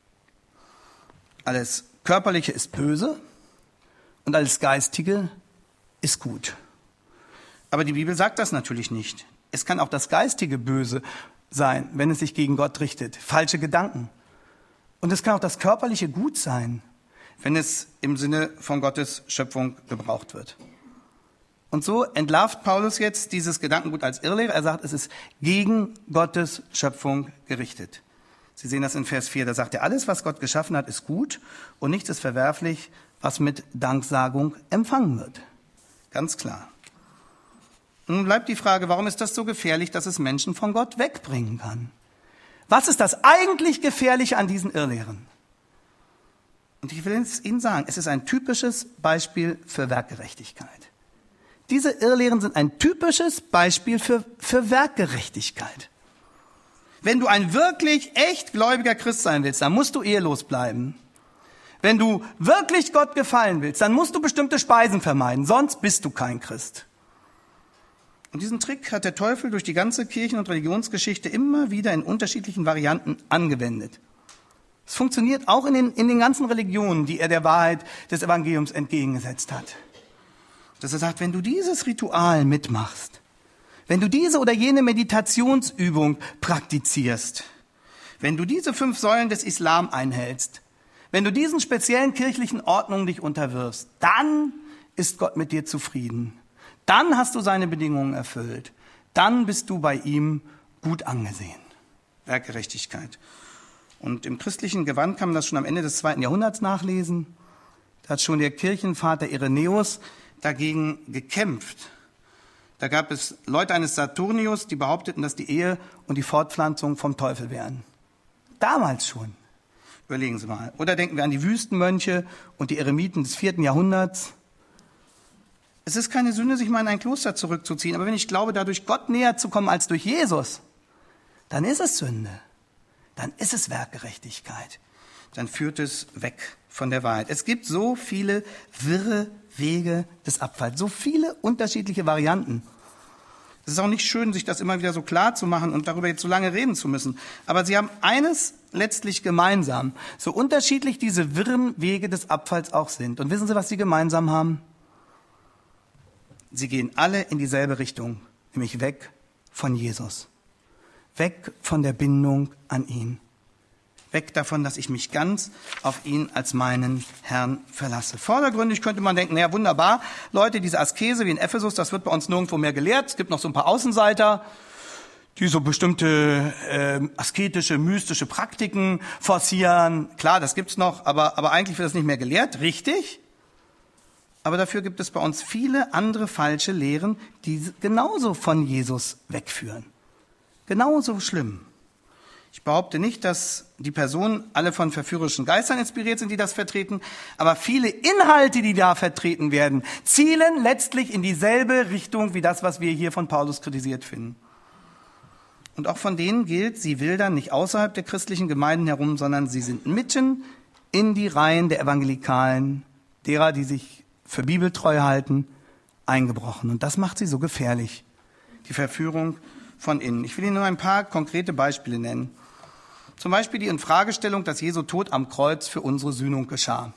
Alles Körperliche ist böse und alles Geistige ist gut. Aber die Bibel sagt das natürlich nicht. Es kann auch das Geistige böse sein, wenn es sich gegen Gott richtet. Falsche Gedanken. Und es kann auch das Körperliche gut sein, wenn es im Sinne von Gottes Schöpfung gebraucht wird. Und so entlarvt Paulus jetzt dieses Gedankengut als Irrlehre. Er sagt, es ist gegen Gottes Schöpfung gerichtet. Sie sehen das in Vers vier, da sagt er, alles, was Gott geschaffen hat, ist gut und nichts ist verwerflich, was mit Danksagung empfangen wird. Ganz klar. Und nun bleibt die Frage, warum ist das so gefährlich, dass es Menschen von Gott wegbringen kann? Was ist das eigentlich Gefährliche an diesen Irrlehren? Und ich will es Ihnen sagen, es ist ein typisches Beispiel für Werkgerechtigkeit. Diese Irrlehren sind ein typisches Beispiel für, für Werkgerechtigkeit. Wenn du ein wirklich echt gläubiger Christ sein willst, dann musst du ehelos bleiben. Wenn du wirklich Gott gefallen willst, dann musst du bestimmte Speisen vermeiden, sonst bist du kein Christ. Und diesen Trick hat der Teufel durch die ganze Kirchen- und Religionsgeschichte immer wieder in unterschiedlichen Varianten angewendet. Es funktioniert auch in den, in den ganzen Religionen, die er der Wahrheit des Evangeliums entgegengesetzt hat. Dass er sagt, wenn du dieses Ritual mitmachst, wenn du diese oder jene Meditationsübung praktizierst, wenn du diese fünf Säulen des Islam einhältst, wenn du diesen speziellen kirchlichen Ordnungen dich unterwirfst, dann ist Gott mit dir zufrieden. Dann hast du seine Bedingungen erfüllt. Dann bist du bei ihm gut angesehen. Werkgerechtigkeit. Und im christlichen Gewand kann man das schon am Ende des zweiten Jahrhunderts nachlesen. Da hat schon der Kirchenvater Irenäus dagegen gekämpft. Da gab es Leute eines Saturnius, die behaupteten, dass die Ehe und die Fortpflanzung vom Teufel wären. Damals schon. Überlegen Sie mal. Oder denken wir an die Wüstenmönche und die Eremiten des vierten Jahrhunderts. Es ist keine Sünde, sich mal in ein Kloster zurückzuziehen. Aber wenn ich glaube, dadurch Gott näher zu kommen als durch Jesus, dann ist es Sünde. Dann ist es Werkgerechtigkeit. Dann führt es weg von der Wahrheit. Es gibt so viele wirre Wege des Abfalls, so viele unterschiedliche Varianten. Es ist auch nicht schön, sich das immer wieder so klar zu machen und darüber jetzt so lange reden zu müssen. Aber sie haben eines letztlich gemeinsam, so unterschiedlich diese wirren Wege des Abfalls auch sind. Und wissen Sie, was sie gemeinsam haben? Sie gehen alle in dieselbe Richtung, nämlich weg von Jesus. Weg von der Bindung an ihn. Weg davon, dass ich mich ganz auf ihn als meinen Herrn verlasse. Vordergründig könnte man denken, naja, wunderbar, Leute, diese Askese wie in Ephesus, das wird bei uns nirgendwo mehr gelehrt. Es gibt noch so ein paar Außenseiter, die so bestimmte äh, asketische, mystische Praktiken forcieren. Klar, das gibt's noch, aber, aber eigentlich wird das nicht mehr gelehrt, richtig. Aber dafür gibt es bei uns viele andere falsche Lehren, die genauso von Jesus wegführen. Genauso schlimm. Ich behaupte nicht, dass die Personen alle von verführerischen Geistern inspiriert sind, die das vertreten, aber viele Inhalte, die da vertreten werden, zielen letztlich in dieselbe Richtung wie das, was wir hier von Paulus kritisiert finden. Und auch von denen gilt, sie wildern nicht außerhalb der christlichen Gemeinden herum, sondern sie sind mitten in die Reihen der Evangelikalen, derer, die sich für bibeltreu halten, eingebrochen. Und das macht sie so gefährlich, die Verführung von innen. Ich will Ihnen nur ein paar konkrete Beispiele nennen. Zum Beispiel die Infragestellung, dass Jesu Tod am Kreuz für unsere Sühnung geschah.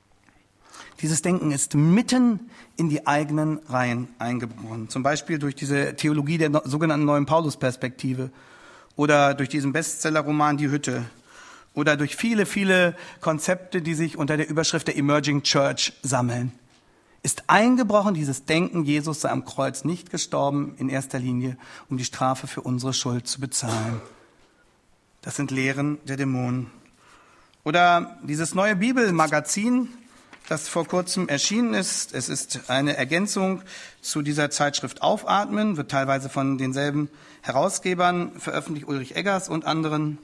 Dieses Denken ist mitten in die eigenen Reihen eingebrochen. Zum Beispiel durch diese Theologie der sogenannten neuen Paulus-Perspektive oder durch diesen Bestsellerroman Die Hütte oder durch viele, viele Konzepte, die sich unter der Überschrift der Emerging Church sammeln. Ist eingebrochen dieses Denken, Jesus sei am Kreuz nicht gestorben, in erster Linie, um die Strafe für unsere Schuld zu bezahlen. Das sind Lehren der Dämonen. Oder dieses neue Bibelmagazin, das vor kurzem erschienen ist. Es ist eine Ergänzung zu dieser Zeitschrift Aufatmen, wird teilweise von denselben Herausgebern veröffentlicht, Ulrich Eggers und anderen.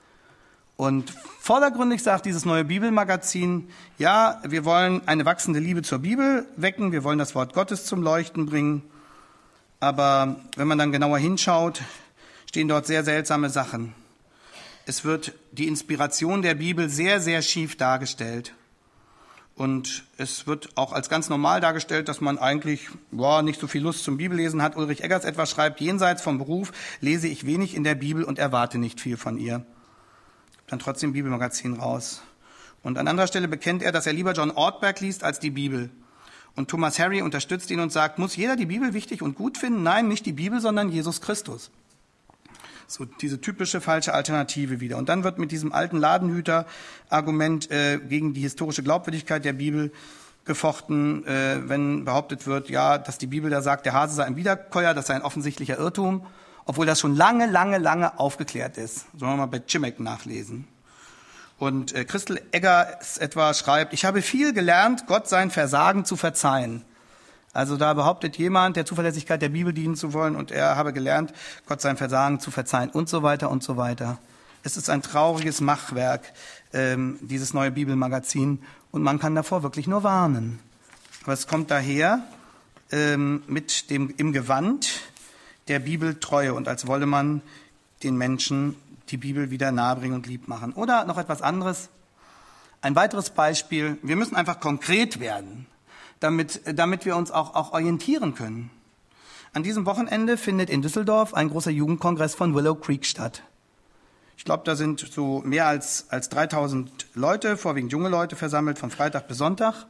Und vordergründig sagt dieses neue Bibelmagazin, ja, wir wollen eine wachsende Liebe zur Bibel wecken, wir wollen das Wort Gottes zum Leuchten bringen. Aber wenn man dann genauer hinschaut, stehen dort sehr seltsame Sachen. Es wird die Inspiration der Bibel sehr, sehr schief dargestellt. Und es wird auch als ganz normal dargestellt, dass man eigentlich boah, nicht so viel Lust zum Bibellesen hat. Ulrich Eggers etwa schreibt, jenseits vom Beruf lese ich wenig in der Bibel und erwarte nicht viel von ihr. Dann trotzdem Bibelmagazin raus. Und an anderer Stelle bekennt er, dass er lieber John Ortberg liest als die Bibel. Und Thomas Harry unterstützt ihn und sagt, muss jeder die Bibel wichtig und gut finden? Nein, nicht die Bibel, sondern Jesus Christus. So diese typische falsche Alternative wieder. Und dann wird mit diesem alten Ladenhüter-Argument äh, gegen die historische Glaubwürdigkeit der Bibel gefochten, äh, wenn behauptet wird, ja, dass die Bibel da sagt, der Hase sei ein Wiederkäuer, das sei ein offensichtlicher Irrtum, obwohl das schon lange, lange, lange aufgeklärt ist. Sollen wir mal bei Chimek nachlesen. Und äh, Christel Eggers etwa schreibt, ich habe viel gelernt, Gott sein Versagen zu verzeihen. Also da behauptet jemand, der Zuverlässigkeit der Bibel dienen zu wollen und er habe gelernt, Gott sein Versagen zu verzeihen und so weiter und so weiter. Es ist ein trauriges Machwerk, ähm, dieses neue Bibelmagazin, und man kann davor wirklich nur warnen. Aber es kommt daher ähm, mit dem im Gewand der Bibeltreue und als wolle man den Menschen die Bibel wieder nahebringen und lieb machen. Oder noch etwas anderes. Ein weiteres Beispiel, wir müssen einfach konkret werden, damit, damit wir uns auch, auch orientieren können. An diesem Wochenende findet in Düsseldorf ein großer Jugendkongress von Willow Creek statt. Ich glaube, da sind so mehr als, als dreitausend Leute, vorwiegend junge Leute, versammelt von Freitag bis Sonntag.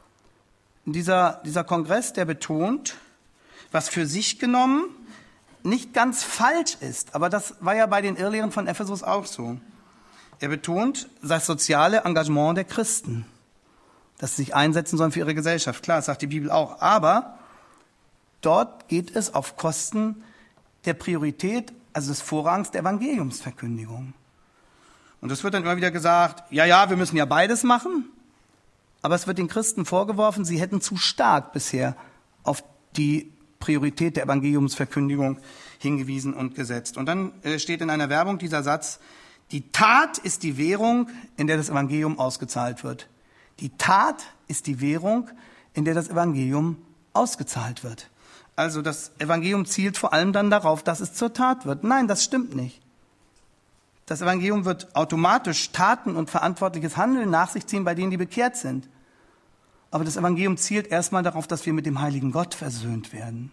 Dieser, dieser Kongress, der betont, was für sich genommen nicht ganz falsch ist, aber das war ja bei den Irrlehren von Ephesus auch so. Er betont das soziale Engagement der Christen, dass sie sich einsetzen sollen für ihre Gesellschaft. Klar, das sagt die Bibel auch, aber dort geht es auf Kosten der Priorität, also des Vorrangs der Evangeliumsverkündigung. Und es wird dann immer wieder gesagt, ja, ja, wir müssen ja beides machen, aber es wird den Christen vorgeworfen, sie hätten zu stark bisher auf die Priorität der Evangeliumsverkündigung hingewiesen und gesetzt. Und dann äh, steht in einer Werbung dieser Satz, die Tat ist die Währung, in der das Evangelium ausgezahlt wird. Die Tat ist die Währung, in der das Evangelium ausgezahlt wird. Also das Evangelium zielt vor allem dann darauf, dass es zur Tat wird. Nein, das stimmt nicht. Das Evangelium wird automatisch Taten und verantwortliches Handeln nach sich ziehen bei denen, die bekehrt sind. Aber das Evangelium zielt erstmal darauf, dass wir mit dem heiligen Gott versöhnt werden.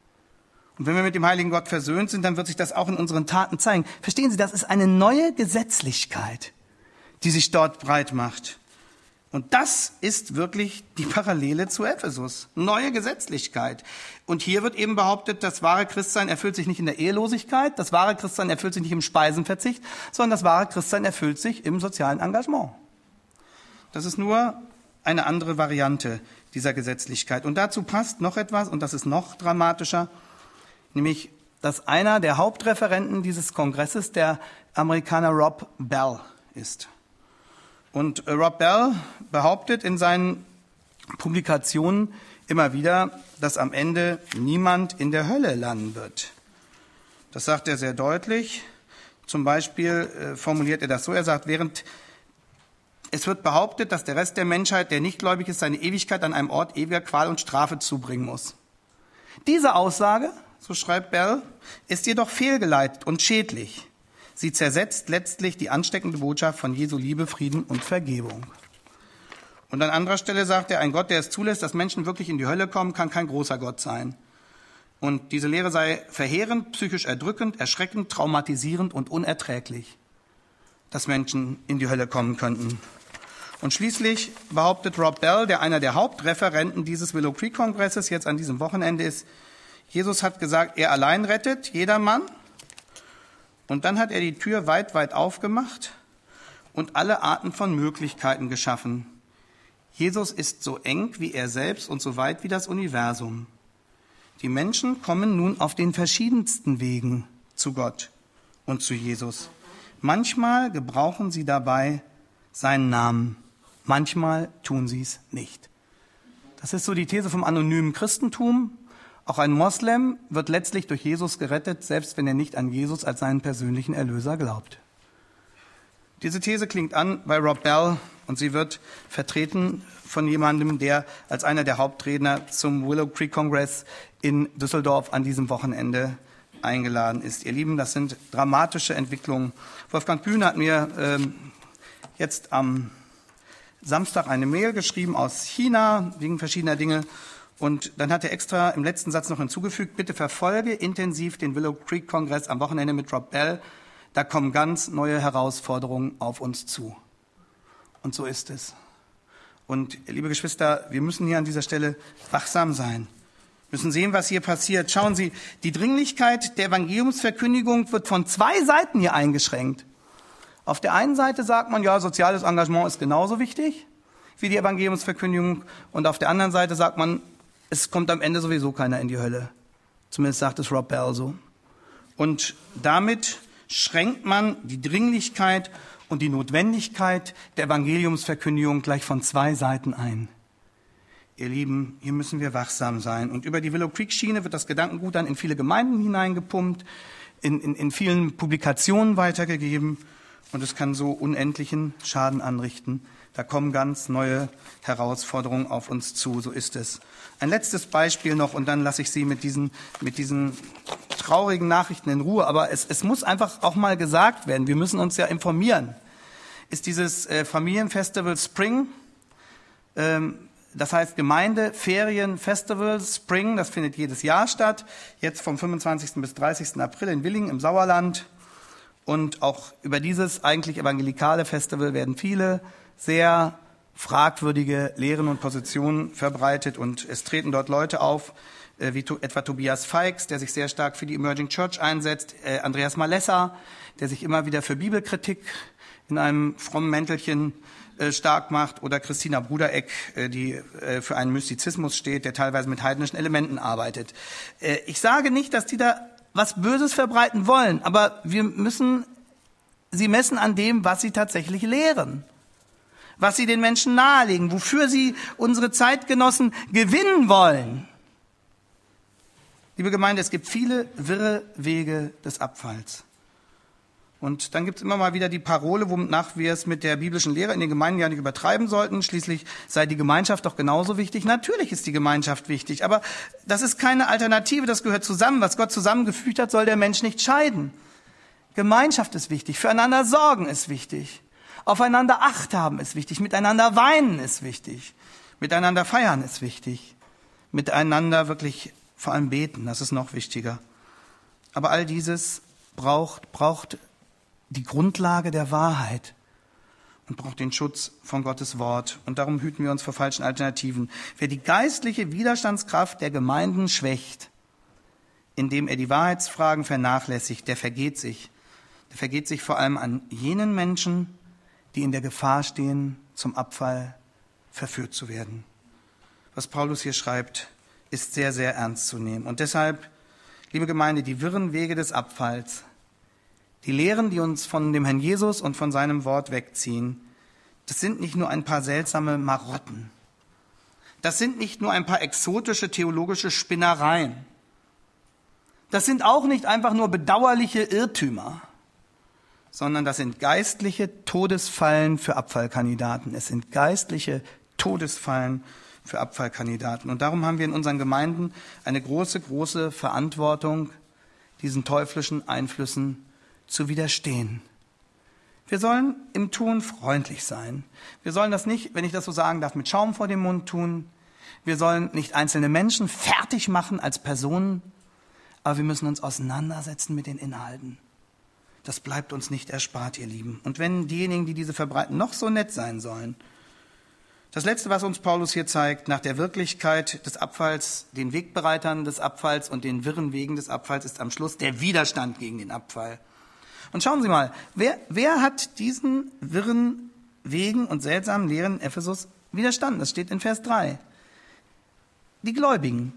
Und wenn wir mit dem heiligen Gott versöhnt sind, dann wird sich das auch in unseren Taten zeigen. Verstehen Sie, das ist eine neue Gesetzlichkeit, die sich dort breit macht. Und das ist wirklich die Parallele zu Ephesus. Neue Gesetzlichkeit. Und hier wird eben behauptet, das wahre Christsein erfüllt sich nicht in der Ehelosigkeit, das wahre Christsein erfüllt sich nicht im Speisenverzicht, sondern das wahre Christsein erfüllt sich im sozialen Engagement. Das ist nur eine andere Variante dieser Gesetzlichkeit. Und dazu passt noch etwas, und das ist noch dramatischer, nämlich, dass einer der Hauptreferenten dieses Kongresses der Amerikaner Rob Bell ist. Und Rob Bell behauptet in seinen Publikationen immer wieder, dass am Ende niemand in der Hölle landen wird. Das sagt er sehr deutlich. Zum Beispiel äh, formuliert er das so, er sagt, während es wird behauptet, dass der Rest der Menschheit, der nicht gläubig ist, seine Ewigkeit an einem Ort ewiger Qual und Strafe zubringen muss. Diese Aussage, so schreibt Bell, ist jedoch fehlgeleitet und schädlich. Sie zersetzt letztlich die ansteckende Botschaft von Jesu Liebe, Frieden und Vergebung. Und an anderer Stelle sagt er, ein Gott, der es zulässt, dass Menschen wirklich in die Hölle kommen, kann kein großer Gott sein. Und diese Lehre sei verheerend, psychisch erdrückend, erschreckend, traumatisierend und unerträglich, dass Menschen in die Hölle kommen könnten. Und schließlich behauptet Rob Bell, der einer der Hauptreferenten dieses Willow Creek Kongresses jetzt an diesem Wochenende ist, Jesus hat gesagt, er allein rettet, jedermann. Und dann hat er die Tür weit, weit aufgemacht und alle Arten von Möglichkeiten geschaffen. Jesus ist so eng wie er selbst und so weit wie das Universum. Die Menschen kommen nun auf den verschiedensten Wegen zu Gott und zu Jesus. Manchmal gebrauchen sie dabei seinen Namen, manchmal tun sie es nicht. Das ist so die These vom anonymen Christentum. Auch ein Moslem wird letztlich durch Jesus gerettet, selbst wenn er nicht an Jesus als seinen persönlichen Erlöser glaubt. Diese These klingt an bei Rob Bell und sie wird vertreten von jemandem, der als einer der Hauptredner zum Willow Creek Congress in Düsseldorf an diesem Wochenende eingeladen ist. Ihr Lieben, das sind dramatische Entwicklungen. Wolfgang Bühne hat mir ähm, jetzt am Samstag eine Mail geschrieben aus China wegen verschiedener Dinge. Und dann hat er extra im letzten Satz noch hinzugefügt, bitte verfolge intensiv den Willow Creek Kongress am Wochenende mit Rob Bell. Da kommen ganz neue Herausforderungen auf uns zu. Und so ist es. Und liebe Geschwister, wir müssen hier an dieser Stelle wachsam sein. Wir müssen sehen, was hier passiert. Schauen Sie, die Dringlichkeit der Evangeliumsverkündigung wird von zwei Seiten hier eingeschränkt. Auf der einen Seite sagt man, ja, soziales Engagement ist genauso wichtig wie die Evangeliumsverkündigung. Und auf der anderen Seite sagt man, es kommt am Ende sowieso keiner in die Hölle. Zumindest sagt es Rob Bell so. Und damit schränkt man die Dringlichkeit und die Notwendigkeit der Evangeliumsverkündigung gleich von zwei Seiten ein. Ihr Lieben, hier müssen wir wachsam sein. Und über die Willow Creek Schiene wird das Gedankengut dann in viele Gemeinden hineingepumpt, in, in, in vielen Publikationen weitergegeben. Und es kann so unendlichen Schaden anrichten. Da kommen ganz neue Herausforderungen auf uns zu, so ist es. Ein letztes Beispiel noch und dann lasse ich Sie mit diesen, mit diesen traurigen Nachrichten in Ruhe. Aber es, es muss einfach auch mal gesagt werden, wir müssen uns ja informieren. Ist dieses äh, Familienfestival Spring, ähm, das heißt Gemeindeferienfestival Spring, das findet jedes Jahr statt, jetzt vom fünfundzwanzigsten bis dreißigsten April in Willingen im Sauerland. Und auch über dieses eigentlich evangelikale Festival werden viele sehr fragwürdige Lehren und Positionen verbreitet. Und es treten dort Leute auf, äh, wie to, etwa Tobias Feix, der sich sehr stark für die Emerging Church einsetzt, äh, Andreas Malessa, der sich immer wieder für Bibelkritik in einem frommen Mäntelchen äh, stark macht, oder Christina Brudereck, äh, die äh, für einen Mystizismus steht, der teilweise mit heidnischen Elementen arbeitet. Äh, ich sage nicht, dass die da was Böses verbreiten wollen, aber wir müssen sie messen an dem, was sie tatsächlich lehren, was sie den Menschen nahelegen, wofür sie unsere Zeitgenossen gewinnen wollen. Liebe Gemeinde, es gibt viele wirre Wege des Abfalls. Und dann gibt es immer mal wieder die Parole, wonach wir es mit der biblischen Lehre in den Gemeinden ja nicht übertreiben sollten. Schließlich sei die Gemeinschaft doch genauso wichtig. Natürlich ist die Gemeinschaft wichtig, aber das ist keine Alternative, das gehört zusammen. Was Gott zusammengefügt hat, soll der Mensch nicht scheiden. Gemeinschaft ist wichtig, füreinander sorgen ist wichtig, aufeinander Acht haben ist wichtig, miteinander weinen ist wichtig, miteinander feiern ist wichtig, miteinander wirklich vor allem beten, das ist noch wichtiger. Aber all dieses braucht, braucht die Grundlage der Wahrheit und braucht den Schutz von Gottes Wort. Und darum hüten wir uns vor falschen Alternativen. Wer die geistliche Widerstandskraft der Gemeinden schwächt, indem er die Wahrheitsfragen vernachlässigt, der vergeht sich. Der vergeht sich vor allem an jenen Menschen, die in der Gefahr stehen, zum Abfall verführt zu werden. Was Paulus hier schreibt, ist sehr, sehr ernst zu nehmen. Und deshalb, liebe Gemeinde, die wirren Wege des Abfalls, die Lehren, die uns von dem Herrn Jesus und von seinem Wort wegziehen, das sind nicht nur ein paar seltsame Marotten. Das sind nicht nur ein paar exotische theologische Spinnereien. Das sind auch nicht einfach nur bedauerliche Irrtümer. sondern das sind geistliche Todesfallen für Abfallkandidaten. Es sind geistliche Todesfallen für Abfallkandidaten. Und darum haben wir in unseren Gemeinden eine große, große Verantwortung, diesen teuflischen Einflüssen zu widerstehen. Wir sollen im Tun freundlich sein. Wir sollen das nicht, wenn ich das so sagen darf, mit Schaum vor dem Mund tun. Wir sollen nicht einzelne Menschen fertig machen als Personen, aber wir müssen uns auseinandersetzen mit den Inhalten. Das bleibt uns nicht erspart, ihr Lieben. Und wenn diejenigen, die diese verbreiten, noch so nett sein sollen. Das Letzte, was uns Paulus hier zeigt, nach der Wirklichkeit des Abfalls, den Wegbereitern des Abfalls und den wirren Wegen des Abfalls, ist am Schluss der Widerstand gegen den Abfall. Und schauen Sie mal, wer, wer hat diesen wirren Wegen und seltsamen Lehren in Ephesus widerstanden? Das steht in Vers drei. Die Gläubigen.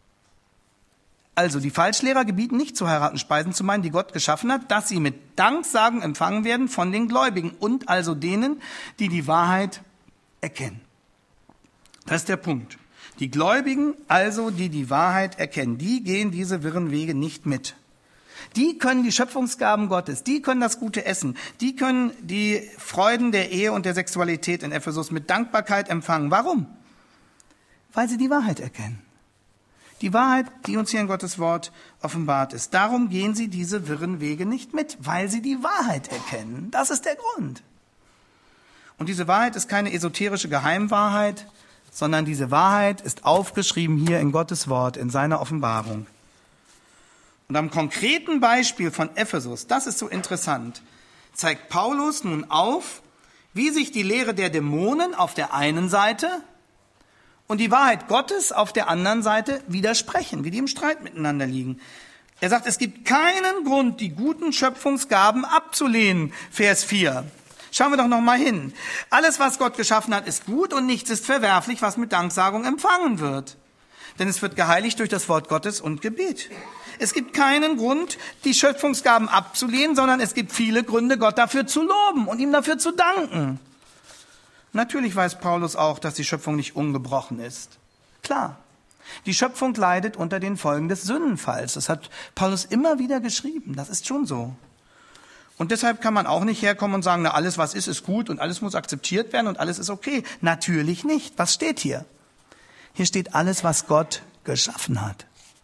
Also die Falschlehrer gebieten nicht zu heiraten, Speisen zu meinen, die Gott geschaffen hat, dass sie mit Danksagen empfangen werden von den Gläubigen und also denen, die die Wahrheit erkennen. Das ist der Punkt. Die Gläubigen, also die die Wahrheit erkennen, die gehen diese wirren Wege nicht mit. Die können die Schöpfungsgaben Gottes, die können das gute Essen, die können die Freuden der Ehe und der Sexualität in Ephesus mit Dankbarkeit empfangen. Warum? Weil sie die Wahrheit erkennen. Die Wahrheit, die uns hier in Gottes Wort offenbart ist. Darum gehen sie diese wirren Wege nicht mit, weil sie die Wahrheit erkennen. Das ist der Grund. Und diese Wahrheit ist keine esoterische Geheimwahrheit, sondern diese Wahrheit ist aufgeschrieben hier in Gottes Wort, in seiner Offenbarung. Und am konkreten Beispiel von Ephesus, das ist so interessant, zeigt Paulus nun auf, wie sich die Lehre der Dämonen auf der einen Seite und die Wahrheit Gottes auf der anderen Seite widersprechen, wie die im Streit miteinander liegen. Er sagt, es gibt keinen Grund, die guten Schöpfungsgaben abzulehnen, Vers vier. Schauen wir doch noch mal hin. Alles, was Gott geschaffen hat, ist gut und nichts ist verwerflich, was mit Danksagung empfangen wird. Denn es wird geheiligt durch das Wort Gottes und Gebet. Es gibt keinen Grund, die Schöpfungsgaben abzulehnen, sondern es gibt viele Gründe, Gott dafür zu loben und ihm dafür zu danken. Natürlich weiß Paulus auch, dass die Schöpfung nicht ungebrochen ist. Klar, die Schöpfung leidet unter den Folgen des Sündenfalls. Das hat Paulus immer wieder geschrieben. Das ist schon so. Und deshalb kann man auch nicht herkommen und sagen, na, alles, was ist, ist gut und alles muss akzeptiert werden und alles ist okay. Natürlich nicht. Was steht hier? Hier steht alles, was Gott geschaffen hat.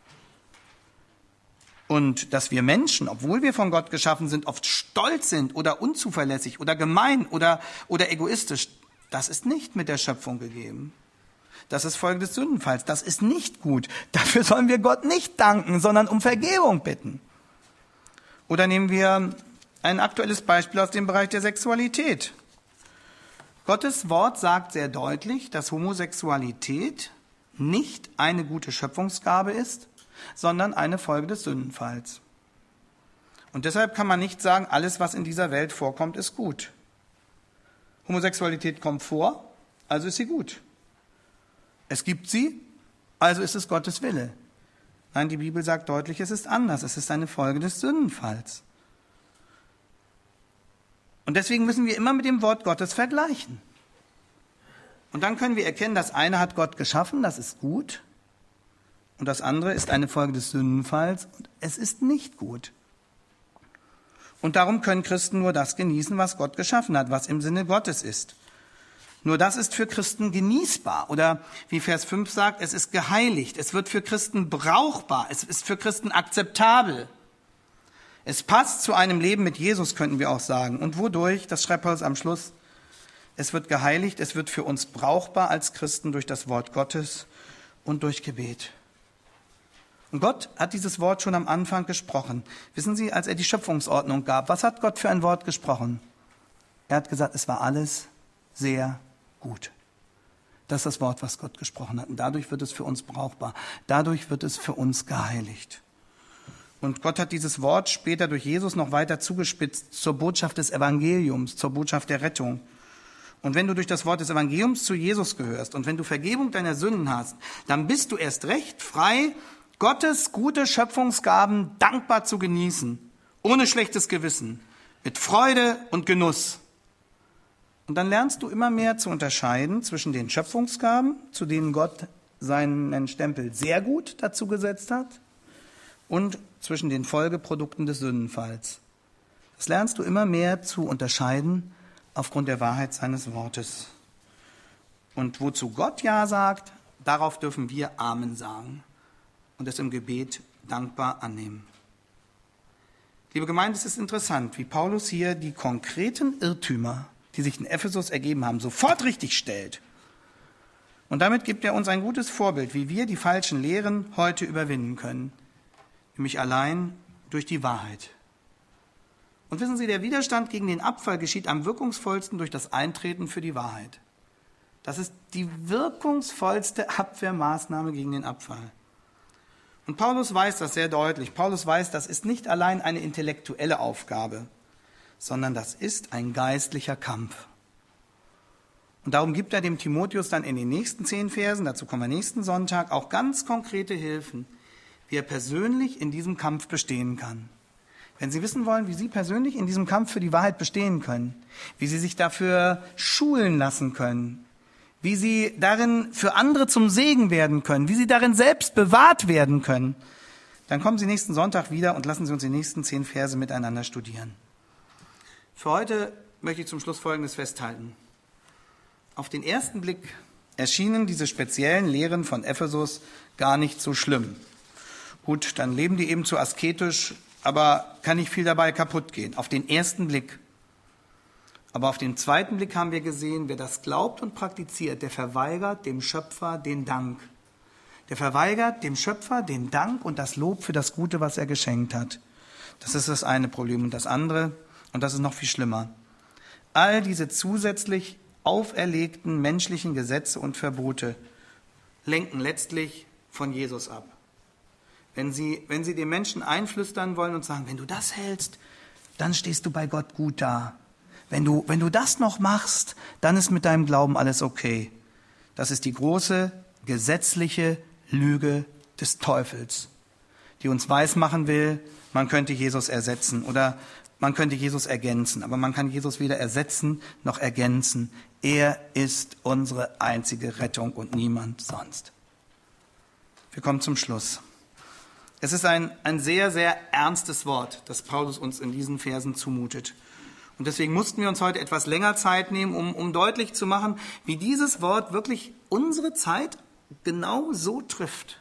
Und dass wir Menschen, obwohl wir von Gott geschaffen sind, oft stolz sind oder unzuverlässig oder gemein oder, oder egoistisch, das ist nicht mit der Schöpfung gegeben. Das ist Folge des Sündenfalls. Das ist nicht gut. Dafür sollen wir Gott nicht danken, sondern um Vergebung bitten. Oder nehmen wir ein aktuelles Beispiel aus dem Bereich der Sexualität. Gottes Wort sagt sehr deutlich, dass Homosexualität nicht eine gute Schöpfungsgabe ist, sondern eine Folge des Sündenfalls. Und deshalb kann man nicht sagen, alles, was in dieser Welt vorkommt, ist gut. Homosexualität kommt vor, also ist sie gut. Es gibt sie, also ist es Gottes Wille. Nein, die Bibel sagt deutlich, es ist anders. Es ist eine Folge des Sündenfalls. Und deswegen müssen wir immer mit dem Wort Gottes vergleichen. Und dann können wir erkennen, das eine hat Gott geschaffen, das ist gut. Und das andere ist eine Folge des Sündenfalls und es ist nicht gut. Und darum können Christen nur das genießen, was Gott geschaffen hat, was im Sinne Gottes ist. Nur das ist für Christen genießbar. Oder wie Vers fünf sagt, es ist geheiligt. Es wird für Christen brauchbar. Es ist für Christen akzeptabel. Es passt zu einem Leben mit Jesus, könnten wir auch sagen. Und wodurch? Das schreibt Paulus am Schluss. Es wird geheiligt, es wird für uns brauchbar als Christen durch das Wort Gottes und durch Gebet. Und Gott hat dieses Wort schon am Anfang gesprochen. Wissen Sie, als er die Schöpfungsordnung gab, was hat Gott für ein Wort gesprochen? Er hat gesagt, es war alles sehr gut. Das ist das Wort, was Gott gesprochen hat. Und dadurch wird es für uns brauchbar. Dadurch wird es für uns geheiligt. Und Gott hat dieses Wort später durch Jesus noch weiter zugespitzt zur Botschaft des Evangeliums, zur Botschaft der Rettung. Und wenn du durch das Wort des Evangeliums zu Jesus gehörst und wenn du Vergebung deiner Sünden hast, dann bist du erst recht frei, Gottes gute Schöpfungsgaben dankbar zu genießen, ohne schlechtes Gewissen, mit Freude und Genuss. Und dann lernst du immer mehr zu unterscheiden zwischen den Schöpfungsgaben, zu denen Gott seinen Stempel sehr gut dazu gesetzt hat, und zwischen den Folgeprodukten des Sündenfalls. Das lernst du immer mehr zu unterscheiden aufgrund der Wahrheit seines Wortes. Und wozu Gott Ja sagt, darauf dürfen wir Amen sagen und es im Gebet dankbar annehmen. Liebe Gemeinde, es ist interessant, wie Paulus hier die konkreten Irrtümer, die sich in Ephesus ergeben haben, sofort richtig stellt. Und damit gibt er uns ein gutes Vorbild, wie wir die falschen Lehren heute überwinden können, nämlich allein durch die Wahrheit. Und wissen Sie, der Widerstand gegen den Abfall geschieht am wirkungsvollsten durch das Eintreten für die Wahrheit. Das ist die wirkungsvollste Abwehrmaßnahme gegen den Abfall. Und Paulus weiß das sehr deutlich. Paulus weiß, das ist nicht allein eine intellektuelle Aufgabe, sondern das ist ein geistlicher Kampf. Und darum gibt er dem Timotheus dann in den nächsten zehn Versen, dazu kommen wir nächsten Sonntag, auch ganz konkrete Hilfen, wie er persönlich in diesem Kampf bestehen kann. Wenn Sie wissen wollen, wie Sie persönlich in diesem Kampf für die Wahrheit bestehen können, wie Sie sich dafür schulen lassen können, wie Sie darin für andere zum Segen werden können, wie Sie darin selbst bewahrt werden können, dann kommen Sie nächsten Sonntag wieder und lassen Sie uns die nächsten zehn Verse miteinander studieren. Für heute möchte ich zum Schluss Folgendes festhalten. Auf den ersten Blick erschienen diese speziellen Lehren von Ephesus gar nicht so schlimm. Gut, dann leben die eben zu asketisch, aber kann nicht viel dabei kaputt gehen. Auf den ersten Blick. Aber auf den zweiten Blick haben wir gesehen, wer das glaubt und praktiziert, der verweigert dem Schöpfer den Dank. Der verweigert dem Schöpfer den Dank und das Lob für das Gute, was er geschenkt hat. Das ist das eine Problem. Und das andere, und das ist noch viel schlimmer, all diese zusätzlich auferlegten menschlichen Gesetze und Verbote lenken letztlich von Jesus ab. Wenn Sie, wenn Sie den Menschen einflüstern wollen und sagen, wenn du das hältst, dann stehst du bei Gott gut da. Wenn du, wenn du das noch machst, dann ist mit deinem Glauben alles okay. Das ist die große gesetzliche Lüge des Teufels, die uns weismachen will, man könnte Jesus ersetzen oder man könnte Jesus ergänzen. Aber man kann Jesus weder ersetzen noch ergänzen. Er ist unsere einzige Rettung und niemand sonst. Wir kommen zum Schluss. Es ist ein, ein sehr, sehr ernstes Wort, das Paulus uns in diesen Versen zumutet. Und deswegen mussten wir uns heute etwas länger Zeit nehmen, um, um deutlich zu machen, wie dieses Wort wirklich unsere Zeit genau so trifft.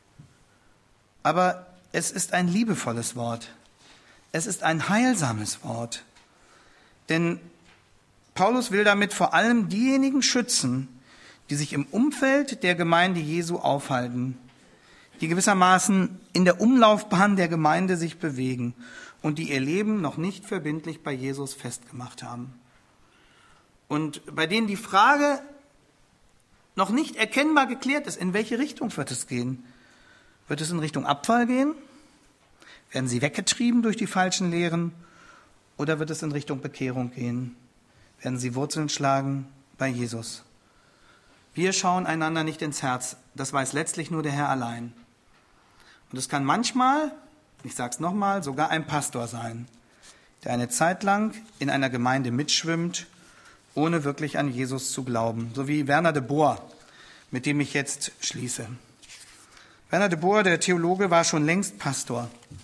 Aber es ist ein liebevolles Wort. Es ist ein heilsames Wort. Denn Paulus will damit vor allem diejenigen schützen, die sich im Umfeld der Gemeinde Jesu aufhalten, die gewissermaßen in der Umlaufbahn der Gemeinde sich bewegen und die ihr Leben noch nicht verbindlich bei Jesus festgemacht haben. Und bei denen die Frage noch nicht erkennbar geklärt ist, in welche Richtung wird es gehen? Wird es in Richtung Abfall gehen? Werden sie weggetrieben durch die falschen Lehren? Oder wird es in Richtung Bekehrung gehen? Werden sie Wurzeln schlagen bei Jesus? Wir schauen einander nicht ins Herz. Das weiß letztlich nur der Herr allein. Und es kann manchmal, ich sage es nochmal, sogar ein Pastor sein, der eine Zeit lang in einer Gemeinde mitschwimmt, ohne wirklich an Jesus zu glauben. So wie Werner de Boer, mit dem ich jetzt schließe. Werner de Boer, der Theologe, war schon längst Pastor.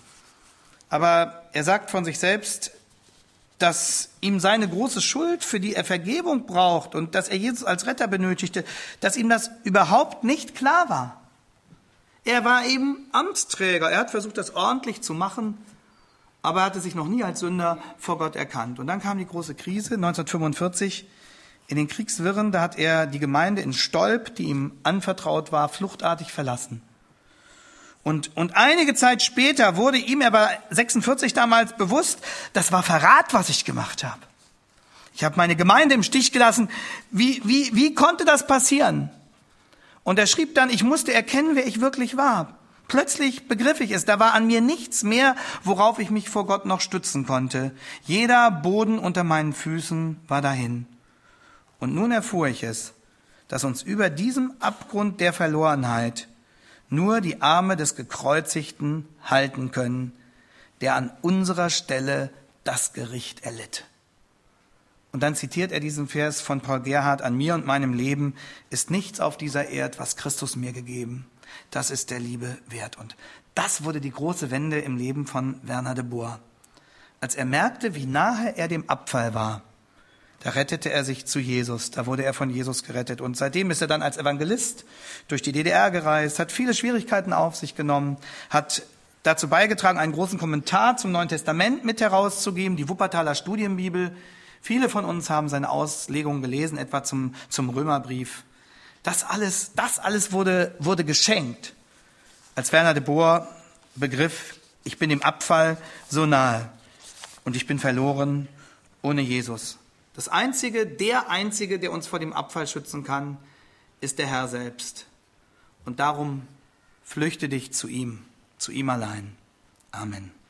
Aber er sagt von sich selbst, dass ihm seine große Schuld, für die er Vergebung braucht und dass er Jesus als Retter benötigte, dass ihm das überhaupt nicht klar war. Er war eben Amtsträger. Er hat versucht, das ordentlich zu machen, aber er hatte sich noch nie als Sünder vor Gott erkannt. Und dann kam die große Krise neunzehnhundertfünfundvierzig. In den Kriegswirren, da hat er die Gemeinde in Stolp, die ihm anvertraut war, fluchtartig verlassen. Und, und einige Zeit später wurde ihm, er war sechsundvierzig damals, bewusst, das war Verrat, was ich gemacht habe. Ich habe meine Gemeinde im Stich gelassen. Wie, wie, wie konnte das passieren? Und er schrieb dann, ich musste erkennen, wer ich wirklich war. Plötzlich begriff ich es, da war an mir nichts mehr, worauf ich mich vor Gott noch stützen konnte. Jeder Boden unter meinen Füßen war dahin. Und nun erfuhr ich es, dass uns über diesem Abgrund der Verlorenheit nur die Arme des Gekreuzigten halten können, der an unserer Stelle das Gericht erlitt. Und dann zitiert er diesen Vers von Paul Gerhardt, an mir und meinem Leben ist nichts auf dieser Erde, was Christus mir gegeben. Das ist der Liebe wert. Und das wurde die große Wende im Leben von Werner de Boer. als er merkte, wie nahe er dem Abfall war, da rettete er sich zu Jesus, da wurde er von Jesus gerettet. Und seitdem ist er dann als Evangelist durch die D D R gereist, hat viele Schwierigkeiten auf sich genommen, hat dazu beigetragen, einen großen Kommentar zum Neuen Testament mit herauszugeben, die Wuppertaler Studienbibel. Viele von uns haben seine Auslegungen gelesen, etwa zum, zum Römerbrief. Das alles, das alles wurde, wurde geschenkt, als Werner de Boer begriff, ich bin dem Abfall so nahe und ich bin verloren ohne Jesus. Das Einzige, der Einzige, der uns vor dem Abfall schützen kann, ist der Herr selbst. Und darum flüchte dich zu ihm, zu ihm allein. Amen.